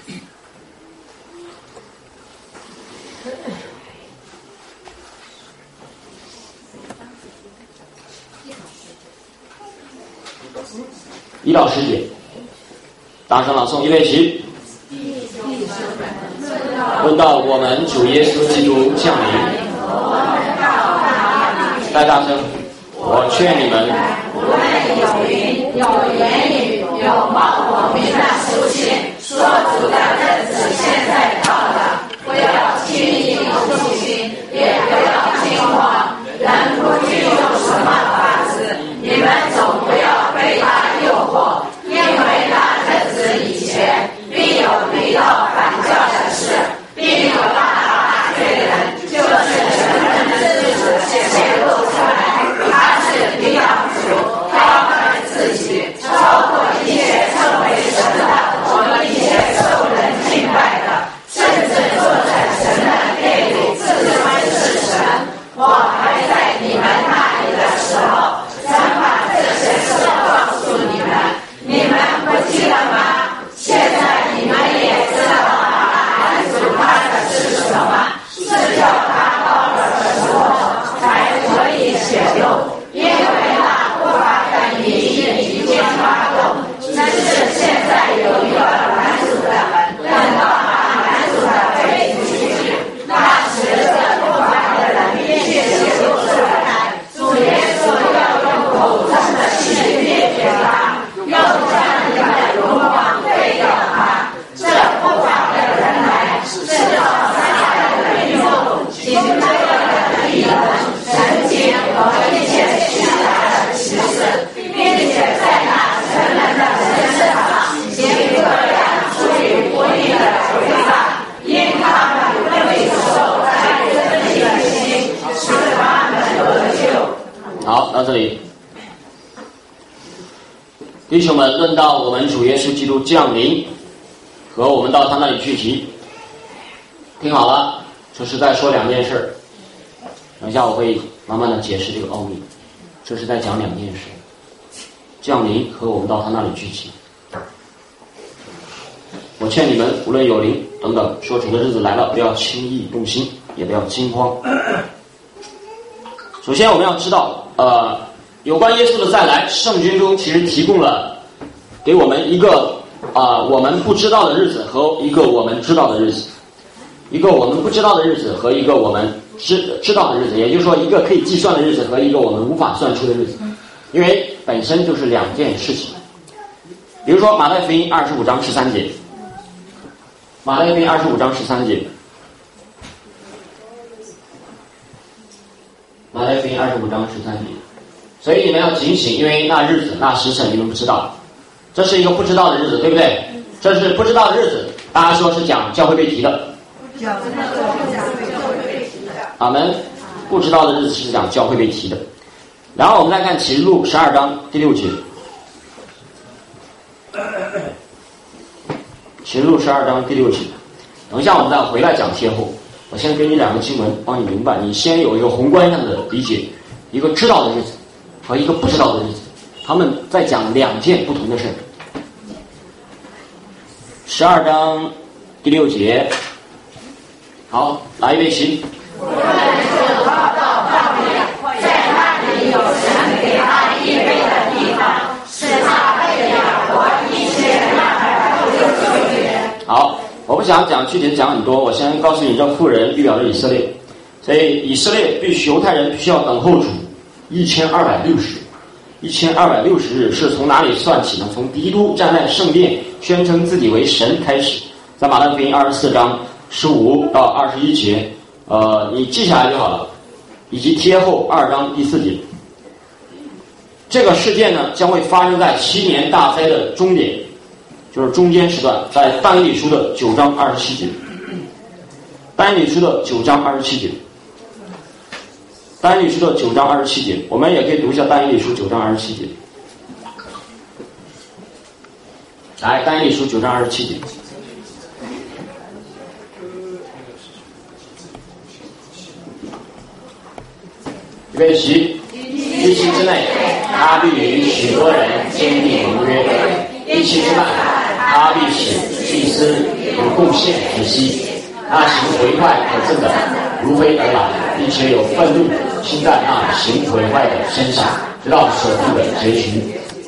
一到十节，大声朗诵，预备起。论到我们主耶稣基督降临，再大声，我劝你们， 无论有灵、有言语、有冒我名的书信，说主的日子现在到了，不要轻易动心，也不要惊慌，人不知用什么法子，你们总不要被他诱惑，因为那日子以前必有离道反教的事，必有大大罪人，就是神人的日子显露出来，他是领导主，高看自己，超过一切称为神的，我们一切受人敬拜到这里。弟兄们，论到我们主耶稣基督降临和我们到他那里聚集，听好了，这是在说两件事。等一下我会慢慢的解释这个奥秘，这是在讲两件事：降临和我们到他那里聚集。我劝你们，无论有灵等等，说主的日子来了，不要轻易动心，也不要惊慌。首先我们要知道，呃，有关耶稣的再来，圣经中其实提供了给我们一个啊、呃、我们不知道的日子和一个我们知道的日子，一个我们不知道的日子和一个我们知知道的日子，也就是说一个可以计算的日子和一个我们无法算出的日子，因为本身就是两件事情。比如说马太福音二十五章十三节，马太福音二十五章十三节，马太福音二十五章十三节。所以你们要警醒，因为那日子那时辰你们不知道，这是一个不知道的日子，对不对？这是不知道的日子，大家说是讲教会被提的。阿们。不知道的日子是讲教会被提的。然后我们再看启示录十二章第六节，启示录十二章第六节。等一下我们再回来讲贴后，我先给你两个经文帮你明白，你先有一个宏观上的理解，一个知道的日子和一个不知道的日子，他们在讲两件不同的事。十二章第六节，好，来一位行。 我们就报道上面，在那里有神给他预备的地方，是他被亚伯一千两百六十年。 好，我不想讲具体讲很多，我先告诉你，这妇人预表着以色列，所以以色列必须犹太人必须要等候主一千二百六十，一千二百六十日是从哪里算起呢？从基督站在圣殿宣称自己为神开始，在马太福音二十四章十五到二十一节，呃，你记下来就好了，以及贴后二章第四节。这个事件呢，将会发生在七年大灾的终点，就是中间时段，在但以理书的九章二十七节。但以理书的九章二十七节。但以理书的九章二十七节，我们也可以读一下但以理书九章二十七节。来，但以理书九章二十七节。预备起，一期之内，他必与许多人坚定盟约；一期之外，他必使祭司有贡献之息。那行毁坏可憎的，如飞而来，并且有愤怒倾在那行毁坏的身上，直到所定的结局。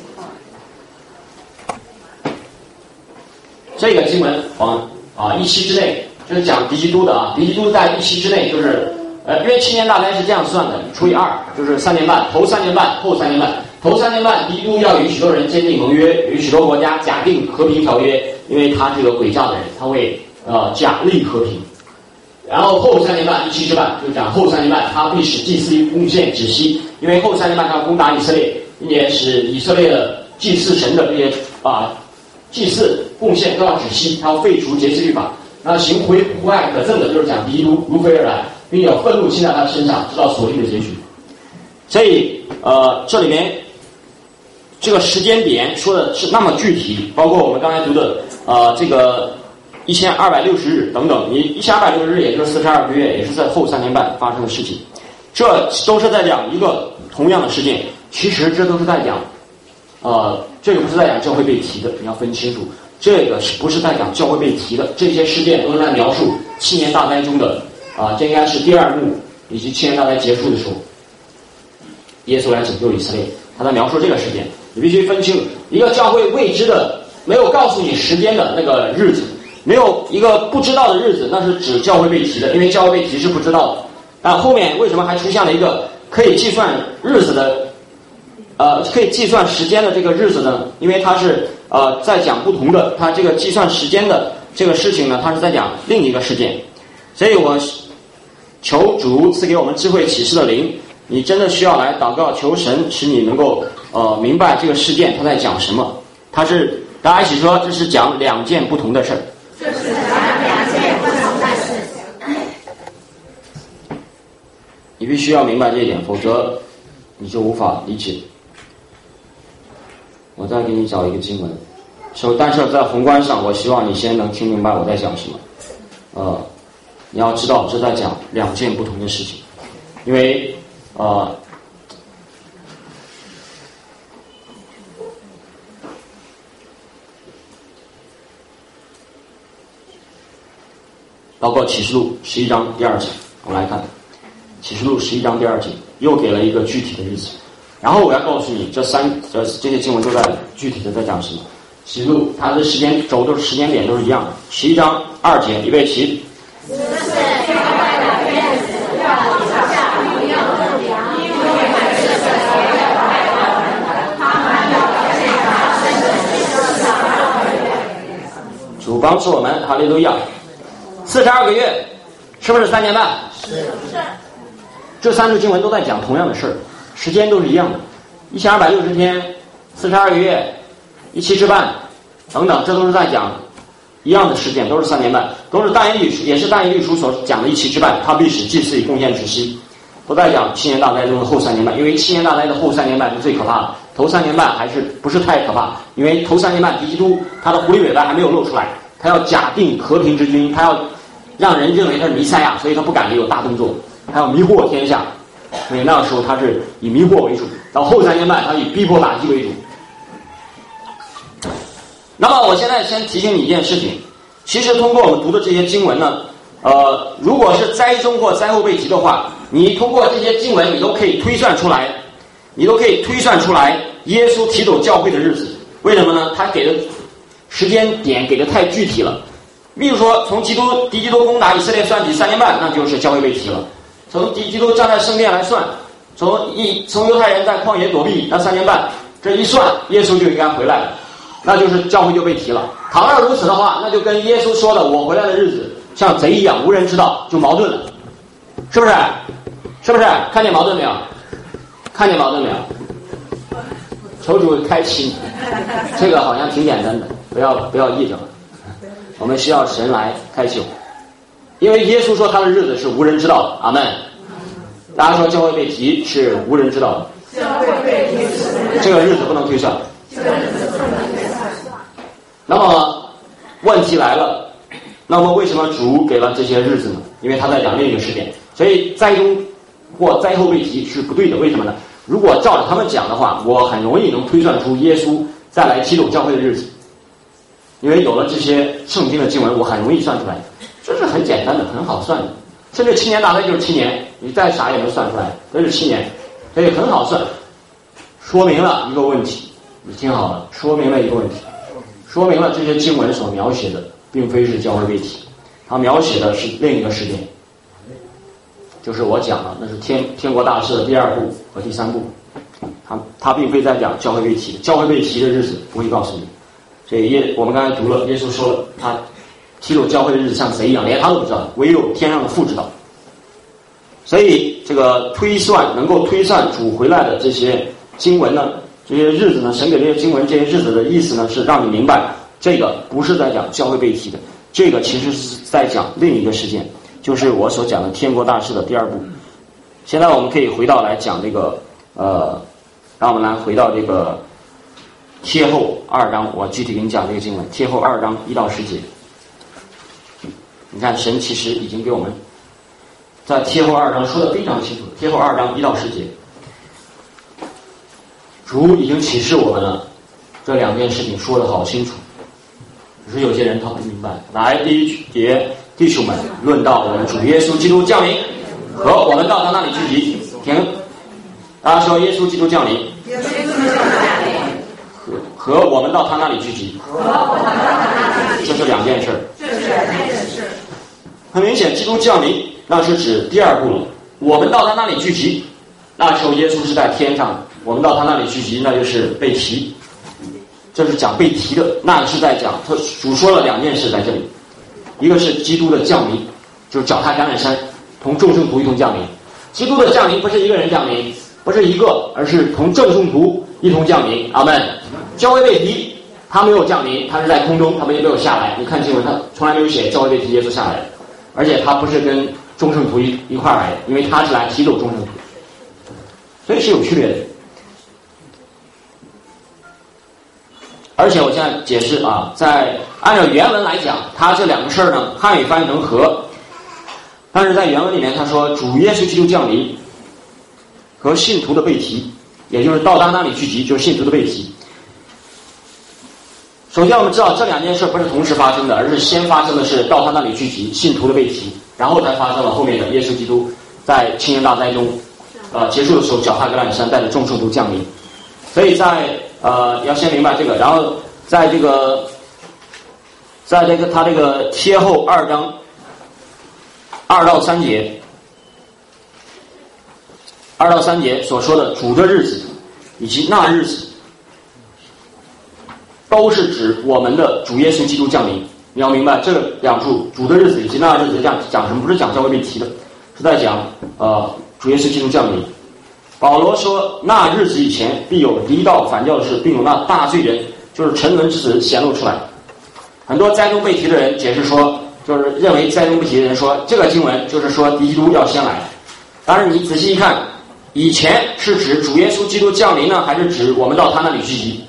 这个经文往啊一期之内，就是讲敌基督的啊，敌基督在一期之内，就是呃，因为七年大灾是这样算的，除以二就是三年半，头三年半，后三年半。头三年半，敌基督要与许多人签订盟约，与许多国家假定和平条约，因为他是个诡诈的人，他会呃假立和平。然后后三年半，一期之半，就讲后三年半，他必使祭司贡献止息，因为后三年半他要攻打以色列，并且使以色列的祭祀神的这些啊祭祀贡献都要止息，他要废除节期律法。那行毁坏可憎的，就是讲敌基督如飞而来，并且有愤怒倾在他身上，直到所定的结局。所以呃，这里面这个时间点说的是那么具体，包括我们刚才读的呃这个一千二百六十日等等，你一千二百六十日也就是四十二个月，也是在后三年半发生的事情。这都是在讲一个同样的事件，其实这都是在讲呃这个不是在讲教会被提的，你要分清楚，这个是不是在讲教会被提的，这些事件都是在描述七年大灾中的啊、呃，这应该是第二幕以及七年大灾结束的时候，耶稣来拯救以色列，他在描述这个事件。你必须分清一个教会未知的，没有告诉你时间的那个日子，没有一个不知道的日子，那是指教会被提的，因为教会被提是不知道的。那后面为什么还出现了一个可以计算日子的呃可以计算时间的这个日子呢？因为它是呃在讲不同的，它这个计算时间的这个事情呢，它是在讲另一个事件。所以我求主赐给我们智慧启示的灵，你真的需要来祷告，求神使你能够呃明白这个事件它在讲什么。它是大家一起说，这是讲两件不同的事儿。 这是讲两件不同的事。 你必须要明白这一点，否则你就无法理解。我再给你找一个经文，首但是在宏观上，我希望你先能听明白我在讲什么。呃，你要知道这在讲两件不同的事情，因为呃。包括启示录十一章第二节，我们来看启示录十一章第二节，又给了一个具体的日子。然后我要告诉你，这三这这些经文都在具体的在讲什么。启示录它的时间轴都是时间点都是一样的。十一章二节，预备起。 只是教会的天使要留下荣耀的粮，因为是神所要爱的人的，他们要献上甚至是上二个月。 主帮助我们，哈利路亚。四十二个月，是不是三年半？ 是是。 这三处经文都在讲同样的事儿，时间都是一样的，一千二百六十天，四十二个月，一期之半，等等，这都是在讲一样的事件，都是三年半，都是但以理书，也是但以理书所讲的一期之半，他必使祭司以贡献止息，都在讲七年大灾中的后三年半，因为七年大灾的后三年半是最可怕的，头三年半还是不是太可怕，因为头三年半敌基督他的狐狸尾巴还没有露出来，他要假定和平之君，他要让人认为他是弥赛亚，所以他不敢有大动作，他要迷惑天下，所以那个时候他是以迷惑为主，到后三年半他以逼迫打击为主。那么我现在先提醒你一件事情，其实通过我们读的这些经文呢，呃，如果是灾中或灾后被提的话，你通过这些经文你都可以推算出来，你都可以推算出来耶稣提走教会的日子。为什么呢？他给的时间点给的太具体了。例如说，从基督敌基督攻打以色列算起三年半，那就是教会被提了；从敌基督站在圣殿来算，从一从犹太人在旷野躲避那三年半，这一算，耶稣就应该回来了，那就是教会就被提了。倘若如此的话，那就跟耶稣说的我回来的日子像贼一样无人知道，就矛盾了，是不是？是不是？看见矛盾没有？看见矛盾没有？求主开启你，这个好像挺简单的，不要不要议着了。我们需要神来开启，因为耶稣说他的日子是无人知道的。阿们。大家说教会被提是无人知道的， 教会被提是这个日子不能推算。 这个日子不能推算。 那么问题来了，那么为什么主给了这些日子呢？因为他在讲另一个时点，所以灾中或灾后被提是不对的。为什么呢？如果照着他们讲的话，我很容易能推算出耶稣再来提走教会的日子。因为有了这些圣经的经文，我很容易算出来，这是很简单的，很好算的。甚至七年大灾就是七年，你再傻也能算出来，这是七年，所以很好算。说明了一个问题，你听好了，说明了一个问题，说明了这些经文所描写的并非是教会被提，它描写的是另一个事件，就是我讲了，那是天天国大事的第二部和第三部，它它并非在讲教会被提，教会被提的日子不会告诉你。所以耶，我们刚才读了，耶稣说了，他提走教会的日子像贼一样，连他都不知道，唯有天上的父知道。所以这个推算能够推算主回来的这些经文呢，这些日子呢，神给这些经文这些日子的意思呢，是让你明白，这个不是在讲教会被提的，这个其实是在讲另一个事件，就是我所讲的天国大事的第二部。现在我们可以回到来讲这个，呃，让我们来回到这个。帖后二章，我具体给你讲这个经文。帖后二章一到十节，你看神其实已经给我们在帖后二章说的非常清楚。帖后二章一到十节，主已经启示我们了，这两件事情说得好清楚。只是有些人他不明白。来，第一节，弟兄们，论到我们主耶稣基督降临和我们到他那里聚集，停。大家说耶稣基督降临。 耶稣基督降临。 和我们到他那里聚集，和我们到他那里聚集，这是两件事。 这是两件事。 很明显，基督降临那是指第二步了。我们到他那里聚集，那时候耶稣是在天上，我们到他那里聚集，那就是被提。这是讲被提的，那是在讲他主说了两件事在这里，一个是基督的降临，就是脚踏橄榄山，同众圣徒一同降临。基督的降临不是一个人降临，不是一个，而是同众圣徒一同降临。阿们。教会被提，他没有降临，他是在空中，他们也没有下来。你看经文，他从来没有写教会被提耶稣下来的，而且他不是跟众圣徒一一块来的，因为他是来提走众圣徒。 所以是有区别的。而且我现在解释啊，在按照原文来讲，它这两个事儿呢，汉语翻译成和，但是在原文里面他说主耶稣基督降临和信徒的被提，也就是到他那里聚集，就是信徒的被提。首先我们知道这两件事不是同时发生的，而是先发生的是到他那里聚集，信徒的被提，然后才发生了后面的耶稣基督在青年大灾中呃结束的时候，脚踏橄榄山带着众圣徒降临。所以在呃要先明白这个，然后在这个在这个他这个贴后二章二到三节二到三节所说的主的日子以及那日子，都是指我们的主耶稣基督降临。你要明白这两处主的日子以及那日子讲讲什么，不是讲教会被提的，是在讲呃主耶稣基督降临。保罗说那日子以前必有离道反教的事，并有那大罪人就是沉沦之子显露出来。很多栽种被提的人解释说，就是认为栽种被提的人说这个经文就是说基督要先来。当然你仔细一看，以前是指主耶稣基督降临呢，还是指我们到他那里聚集？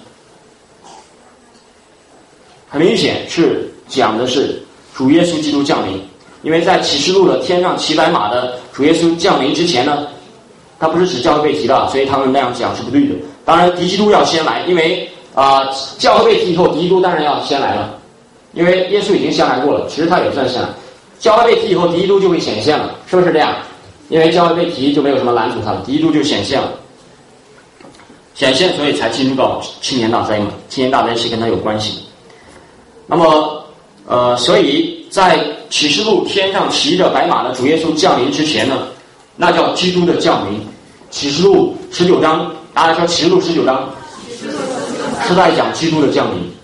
很明显是讲的是主耶稣基督降临，因为在启示录的天上骑白马的主耶稣降临之前呢，他不是指教会被提的，所以他们那样讲是不对的。当然敌基督要先来，因为啊、呃、教会被提以后，敌基督当然要先来了，因为耶稣已经先来过了，其实他也算先来。教会被提以后，敌基督就会显现了，是不是这样？因为教会被提就没有什么拦阻他了，敌基督就显现了，显现所以才进入到青年大灾嘛，青年大灾是跟他有关系的。那么呃，所以在启示录天上骑着白马的主耶稣降临之前呢，那叫基督的降临。启示录十九章，大家说启示录十九章是在讲基督的降临，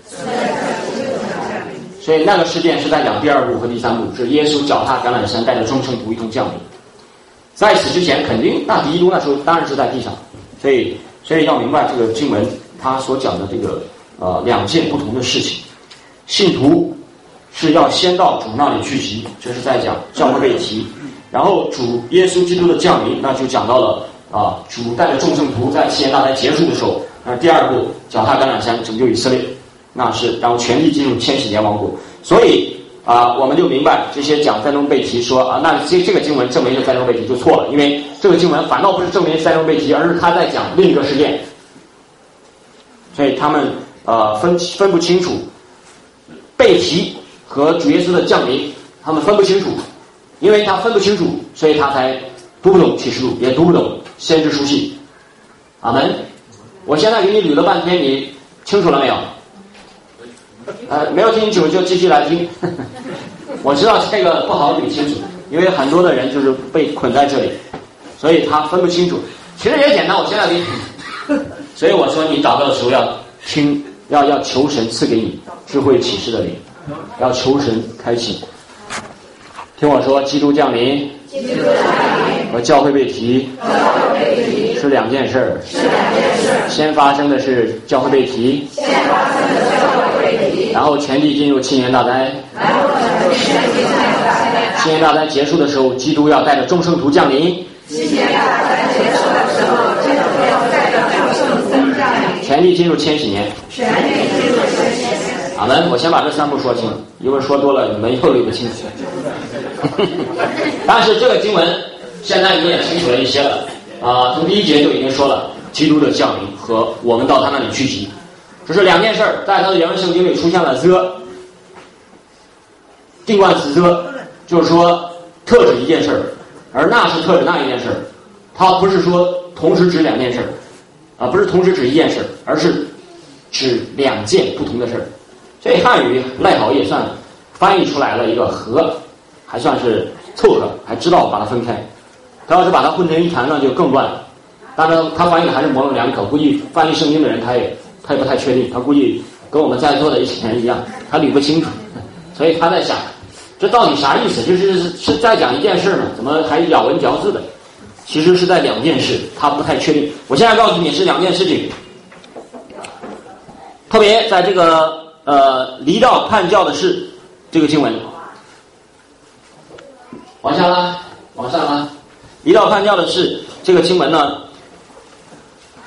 所以那个事件是在讲第二部和第三部，是耶稣脚踏橄榄山带着众圣徒一同降临。在此之前肯定那基督那时候当然是在地上，所以所以要明白这个经文他所讲的这个呃两件不同的事情。信徒是要先到主那里聚集，这是在讲教会被提，然后主耶稣基督的降临，那就讲到了啊，主带着众圣徒在七年大灾结束的时候，那第二步脚踏橄榄山拯救以色列，那是然后全地进入千禧年王国。所以啊，我们就明白这些讲灾中被提说啊，那这这个经文证明是灾中被提就错了，因为这个经文反倒不是证明灾中被提，而是他在讲另一个事件，所以他们呃分分不清楚被提和主耶稣的降临，他们分不清楚，因为他分不清楚，所以他才读不懂启示录，也读不懂先知书信。阿门。我现在给你捋了半天，你清楚了没有？呃，没有听清楚就继续来听。我知道这个不好捋清楚，因为很多的人就是被捆在这里，所以他分不清楚。其实也简单，我现在给你。所以我说你祷告的时候要听，要要求神赐给你智慧启示的灵，要求神开启。听我说，基督降临和教会被提是两件事儿。先发生的是教会被提，然后全地进入七年大灾。七年大灾结束的时候，基督要带着众圣徒降临。七年大灾结束的时候，基督要带着众圣徒降临。全地进入千禧年。全地进入千禧年。阿门。我先把这三步说清，因为说多了你们又捋不清楚。但是这个经文现在你也清楚了一些了啊，从第一节就已经说了基督的降临和我们到他那里聚集，这是两件事儿。在他的原文圣经里出现了 the， 尽管是 the， 就是说特指一件事儿，而那是特指那一件事儿，它不是说同时指两件事儿啊，不是同时指一件事儿，而是指两件不同的事儿。所以汉语赖好也算翻译出来了一个和，还算是凑合，还知道把它分开。他要是把它混成一谈，那就更乱了。当然他翻译还是模棱两可，估计翻译圣经的人他也他也不太确定，他估计跟我们在座的一些人一样，他捋不清楚，所以他在想这到底啥意思，这是是在讲一件事吗？怎么还咬文嚼字的？其实是在两件事，他不太确定。我现在告诉你是两件事情，特别在这个呃离道叛教的事这个经文，往下拉，往上拉。离道叛教的事这个经文呢，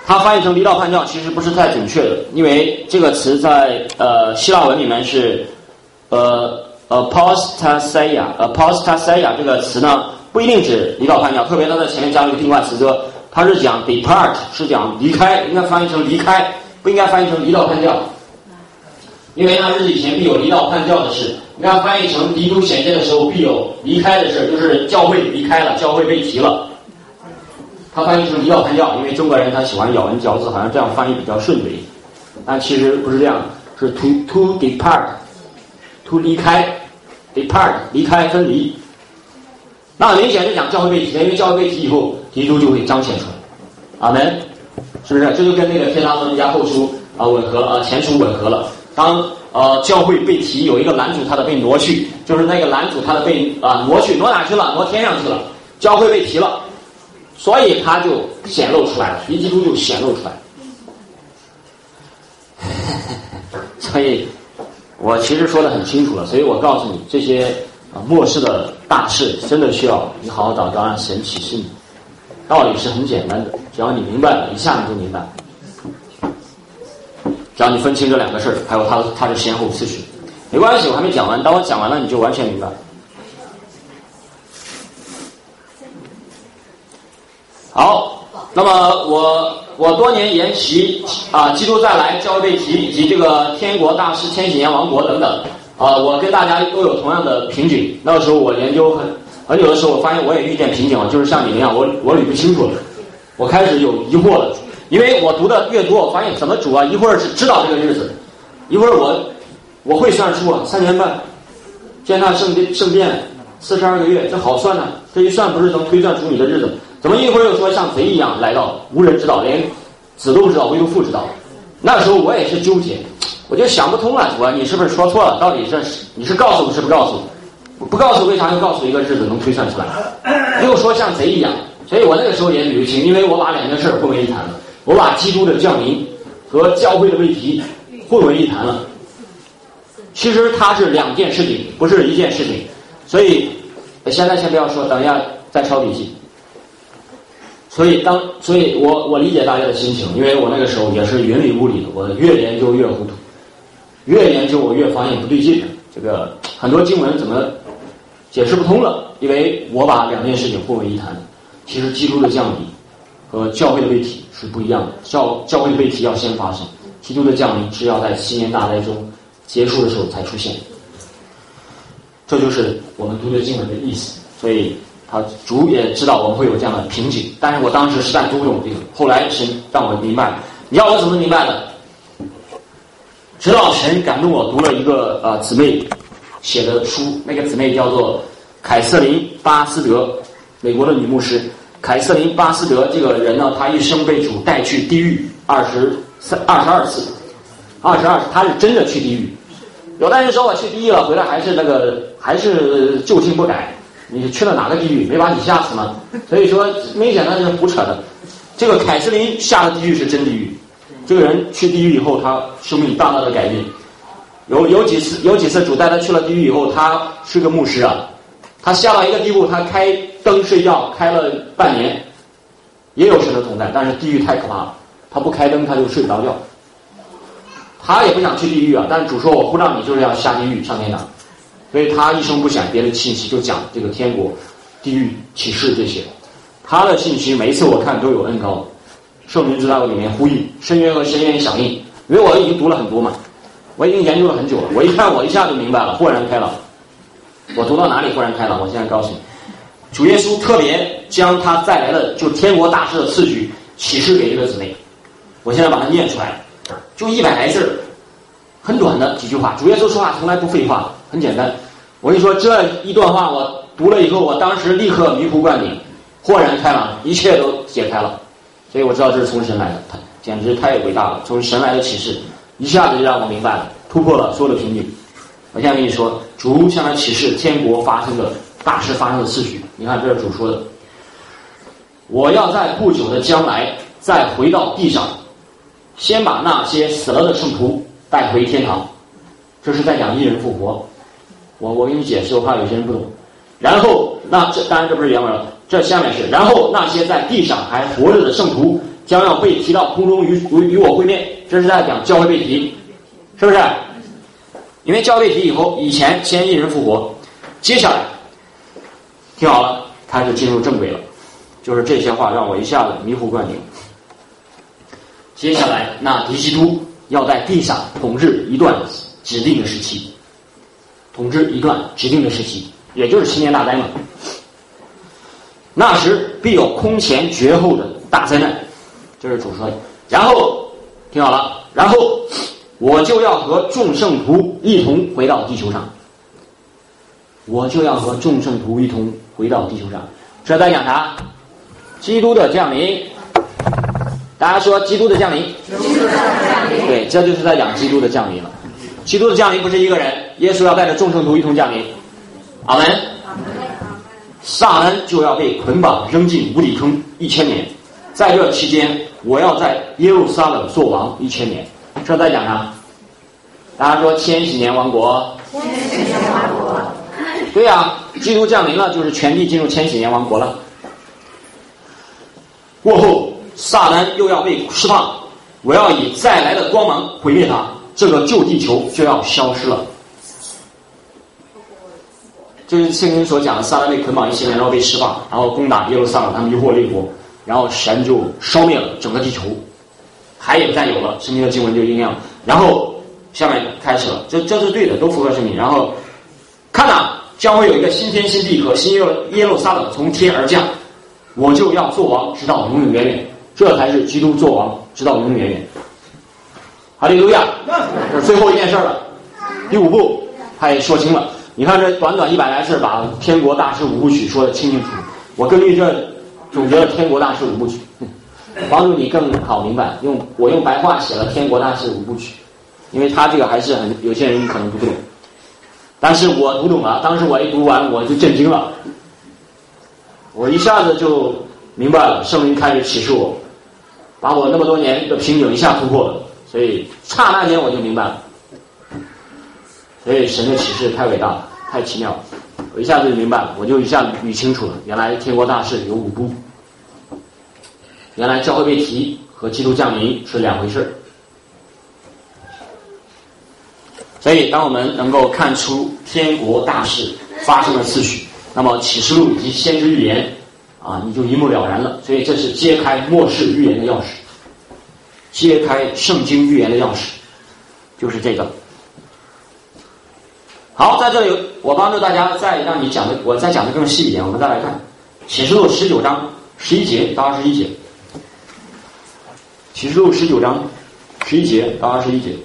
它翻译成离道叛教其实不是太准确的，因为这个词在呃希腊文里面是呃 apostasia apostasia 这个词呢不一定指离道叛教，特别它在前面加了一个定冠词则，它是讲 depart 是讲离开，应该翻译成离开，不应该翻译成离道叛教。因为那日子以前必有离道叛教的事，应该翻译成敌督显现的时候必有离开的事，就是教会离开了，教会被提了。他翻译成离道叛教，因为中国人他喜欢咬文嚼字，好像这样翻译比较顺嘴，但其实不是这样，是 to to depart to 离开 depart 离开分离。那很明显是讲教会被提，因为教会被提以后，基督就会彰显出来。阿门，是不是？这就跟那个天堂的加后书啊吻合啊前书吻合了。当呃教会被提，有一个拦阻他的被挪去，就是那个拦阻他的被啊挪去，挪哪去了？挪天上去了。教会被提了，所以他就显露出来了，基督就显露出来了。所以我其实说得很清楚了，所以我告诉你，这些啊末世的大事真的需要你好好祷告，让神启示你。道理是很简单的，只要你明白了，一下你就明白。只要你分清这两个事儿，还有它的它的先后次序，没关系，我还没讲完。当我讲完了，你就完全明白。好，那么我我多年研习啊，基督再来、教会被提以及这个天国大事、千禧年王国等等啊，我跟大家都有同样的瓶颈。那个时候我研究很很久的时候，我发现我也遇见瓶颈了，就是像你那样，我我捋不清楚了，我开始有疑惑了。因为我读的越多，我发现怎么主啊？一会儿是知道这个日子，一会儿我我会算数啊，三年半，建造圣殿圣殿四十二个月，这好算呢、啊。这一算不是能推算出你的日子？怎么一会儿又说像贼一样来到，无人知道，连子都不知道，唯独父知道。那时候我也是纠结，我就想不通了，主啊，你是不是说错了？到底是你是告诉我是不告诉我？不告诉为啥又告诉一个日子能推算出来？又说像贼一样，所以我那个时候也捋不清，因为我把两件事混为一谈了。我把基督的降临和教会的被提混为一谈了，其实它是两件事情，不是一件事情。所以现在先不要说，等一下再抄笔记。所以当所以我我理解大家的心情，因为我那个时候也是云里雾里的，我越研究越糊涂，越研究我越发现不对劲，这个很多经文怎么解释不通了，因为我把两件事情混为一谈。其实基督的降临和教会的被提是不一样的，教教会的被提要先发生，基督的降临是要在七年大灾中结束的时候才出现。这就是我们读的经文的意思。所以他主也知道我们会有这样的瓶颈，但是我当时实在读不懂这个，后来神让我明白了。你知道我怎么明白的？直到神感动我读了一个呃姊妹写的书，那个姊妹叫做凯瑟琳巴斯德，美国的女牧师。凯瑟琳巴斯德这个人呢，他一生被主带去地狱二十三、二十二次，二十二次，他是真的去地狱。有的人说我去地狱了，回来还是那个还是旧性不改，你去了哪个地狱？没把你吓死吗？所以说明显他是胡扯的。这个凯瑟琳下的地狱是真地狱，这个人去地狱以后，他生命大大的改变。有有几次有几次主带他去了地狱以后，他是个牧师啊。他下到一个地步，他开灯睡觉开了半年，也有神的同在，但是地狱太可怕了，他不开灯他就睡不着觉。他也不想去地狱啊，但是主说我不让你就是要下地狱上天堂，所以他一声不响别的信息就讲这个天国、地狱、启示这些。他的信息每一次我看都有恩高，圣灵之道里面呼应深渊和深渊响应，因为我已经读了很多嘛，我已经研究了很久了，我一看我一下就明白了，豁然开朗。我读到哪里忽然开朗？我现在告诉你，主耶稣特别将他带来的就天国大事的次序启示给这个姊妹。我现在把它念出来，就一百来字，很短的几句话。主耶稣说话从来不废话，很简单。我跟你说这一段话，我读了以后，我当时立刻醍醐灌顶，豁然开朗，一切都解开了。所以我知道这是从神来的，他简直太伟大了，从神来的启示，一下子就让我明白了，突破了所有的瓶颈。我现在跟你说，主向他启示天国发生的大事发生的次序。你看，这是主说的：我要在不久的将来再回到地上，先把那些死了的圣徒带回天堂。这是在讲一人复活。我我给你解释，我怕有些人不懂。然后那这当然这不是原文了，这下面是然后那些在地上还活着的圣徒将要被提到空中与与我会面，这是在讲教会被提，是不是？因为教会被提以后，以前先一人复活，接下来听好了，开始进入正轨了，就是这些话让我一下子迷糊灌顶。接下来，那敌基督要在地上统治一段指定的时期，统治一段指定的时期，也就是七年大灾嘛。那时必有空前绝后的大灾难，这是主说的。然后听好了，然后我就要和众圣徒一同回到地球上，我就要和众圣徒一同回到地球上。这在讲啥？基督的降临。大家说基督的降临，对，这就是在讲基督的降临了。基督的降临不是一个人，耶稣要带着众圣徒一同降临。阿门。撒旦就要被捆绑扔进无底坑一千年，在这期间，我要在耶路撒冷做王一千年。这在讲啥？大家说千禧年王国。 千禧年王国。 对呀、啊，基督降临了，就是全地进入千禧年王国了。过后，撒旦又要被释放，我要以再来的光芒毁灭他，这个旧地球就要消失了。就是圣经所讲的，撒旦被捆绑一千年，然后被释放，然后攻打耶路撒冷，他们迷惑列国，然后神就烧灭了整个地球，海也不再有了，圣经的经文就应验了。然后下面开始了，这这是对的，都符合圣经。然后看哪，将会有一个新天新地和新耶路撒冷从天而降，我就要做王，直到永永远远。这才是基督做王，直到永永远远。哈利路亚！这是最后一件事了，第五步他也说清了。你看这短短一百来字，把天国大事五部曲说得清清楚楚。我根据这总结了天国大事五部曲，帮助你更好明白。用我用白话写了天国大事五部曲，因为他这个还是很有些人可能不懂，但是我读懂了。当时我一读完我就震惊了，我一下子就明白了，圣灵开始启示我，把我那么多年的瓶颈一下突破了，所以刹那间我就明白了。所以神的启示太伟大了，太奇妙了，我一下子就明白了，我就一下子捋清楚了，原来天国大事有五步，原来教会被提和基督降临是两回事。所以当我们能够看出天国大事发生的次序，那么启示录以及先知预言啊，你就一目了然了。所以这是揭开末世预言的钥匙，揭开圣经预言的钥匙，就是这个。好，在这里我帮助大家再让你讲的，我再讲的更细一点。我们再来看启示录十九章十一节到二十一节。启示录十九章十一节到二十一节。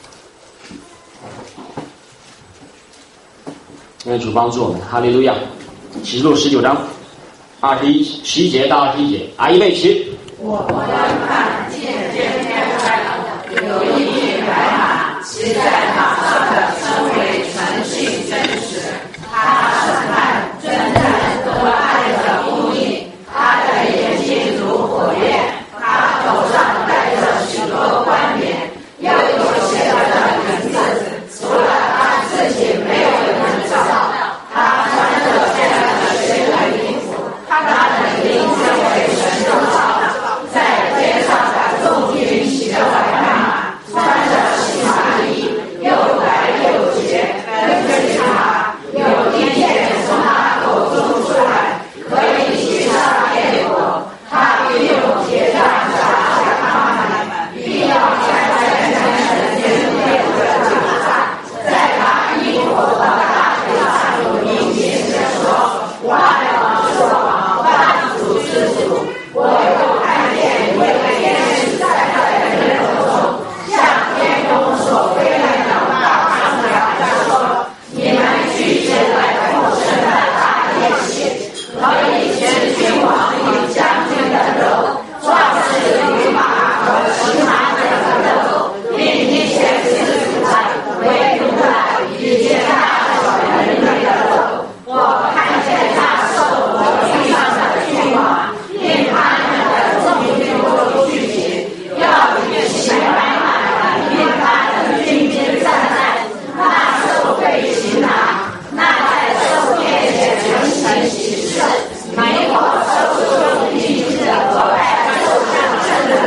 愿主帮助我们，哈利路亚。启示录十九章二十一十一节到二十一节，啊，预备起。 我观看，见天开了，有一匹白马，骑在马上的称为诚信真实，他审判真正都按着公义，他的眼睛如火焰，他头上戴着许多冠冕，又有写着的名字，除了他自己没有人知道。他穿着这样的血的衣服，他的名称为神的道，在天上的众军骑着白马，穿着细麻衣，又白又洁，跟随他，有天线从他口中出来，可以击杀列国。他必用铁杖打下他们，必要在全人间列国的脚上，在他衣服和大腿上有印记着说：万王之王，万主之主。我又看见一位天使站在人流中，向天空所飞的鸟大声地说：你们去接来丰盛的大宴席，可以吃君王与将军的肉，壮士与马和骑马者的肉，并一切自主的、为奴的以及大小人类的肉。我看见那兽和地上的君王，并他们的众军都聚集，要与骑白马的并他的军兵战战。那兽被擒拿，那在兽面前承行其事，没有受受印记的和拜受象征的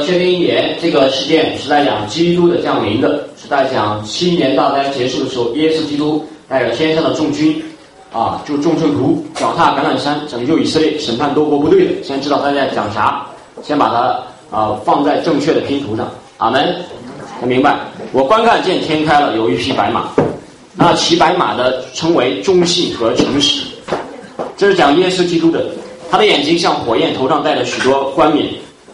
确定一点，这个事件是在讲基督的降临的，是在讲七年大灾结束的时候，耶稣基督带着天上的众军啊，就众圣徒脚踏橄榄山，拯救以色列，审判多国部队的。先知道他在讲啥，先把它啊放在正确的拼图上。阿门。能明白？我观看见天开了，有一匹白马，那骑白马的称为忠信和诚实。这是讲耶稣基督的，他的眼睛像火焰，头上戴着许多冠冕，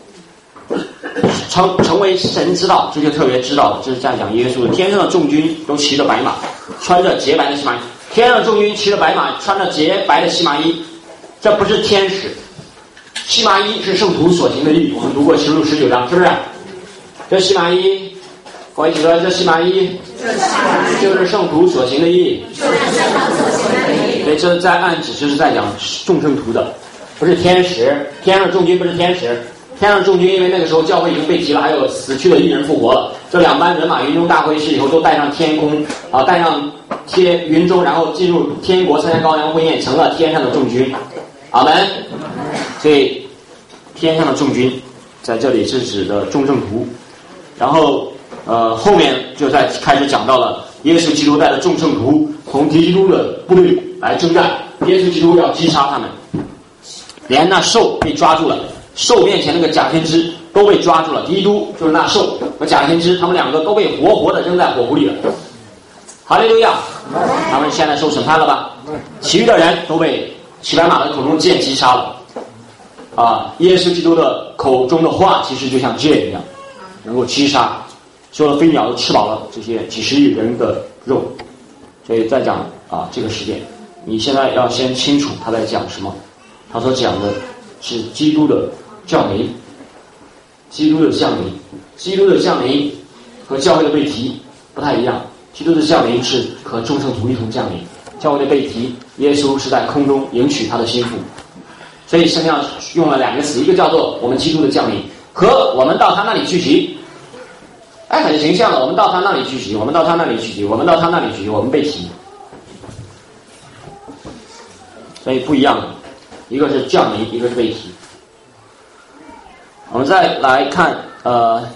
成成为神之道，这就特别知道，这是在讲耶稣的。天上的众军都骑着白马，穿着洁白的细麻衣。天上的众军骑着白马，穿着洁白的细麻衣，这不是天使。细麻衣是圣徒所行的义，我们读过启示录十九章，是不是？这细麻衣，各位一起说，这细麻衣就是圣徒所行的义，所以这是在暗指，就是在讲众圣徒的，不是天使。天上的众军不是天使，天上的众军因为那个时候教会已经被提了，还有死去的义人复活了。这两班人马云中大会师以后，都带上天空啊，带上天云中，然后进入天国参加羔羊婚宴，成了天上的众军。阿门。所以天上的众军在这里是指的众圣徒。然后呃，后面就在开始讲到了耶稣基督带着众圣徒同敌基督的部队来征战，耶稣基督要击杀他们，连那兽被抓住了，兽面前那个假先知都被抓住了，敌基督就是那兽和假先知，他们两个都被活活的扔在火湖里了。哈利路亚！他们现在受审判了吧？其余的人都被骑白马的口中剑击杀了。啊，耶稣基督的口中的话其实就像剑一样，能够击杀所有的飞鸟都吃饱了这些几十亿人的肉。所以在讲啊这个事件，你现在要先清楚他在讲什么。他所讲的是基督的降临，基督的降临，基督的降临和教会的被提不太一样。基督的降临是和众圣徒一同降临，教会的被提，耶稣是在空中迎娶他的心腹。所以圣经上用了两个词，一个叫做我们基督的降临，和我们到他那里聚集。哎，很形象的，我们到他那里聚集，我们到他那里聚集，我们到他那里聚集，我们被提。所以不一样的，一个是降临，一个是被提。我们再来看呃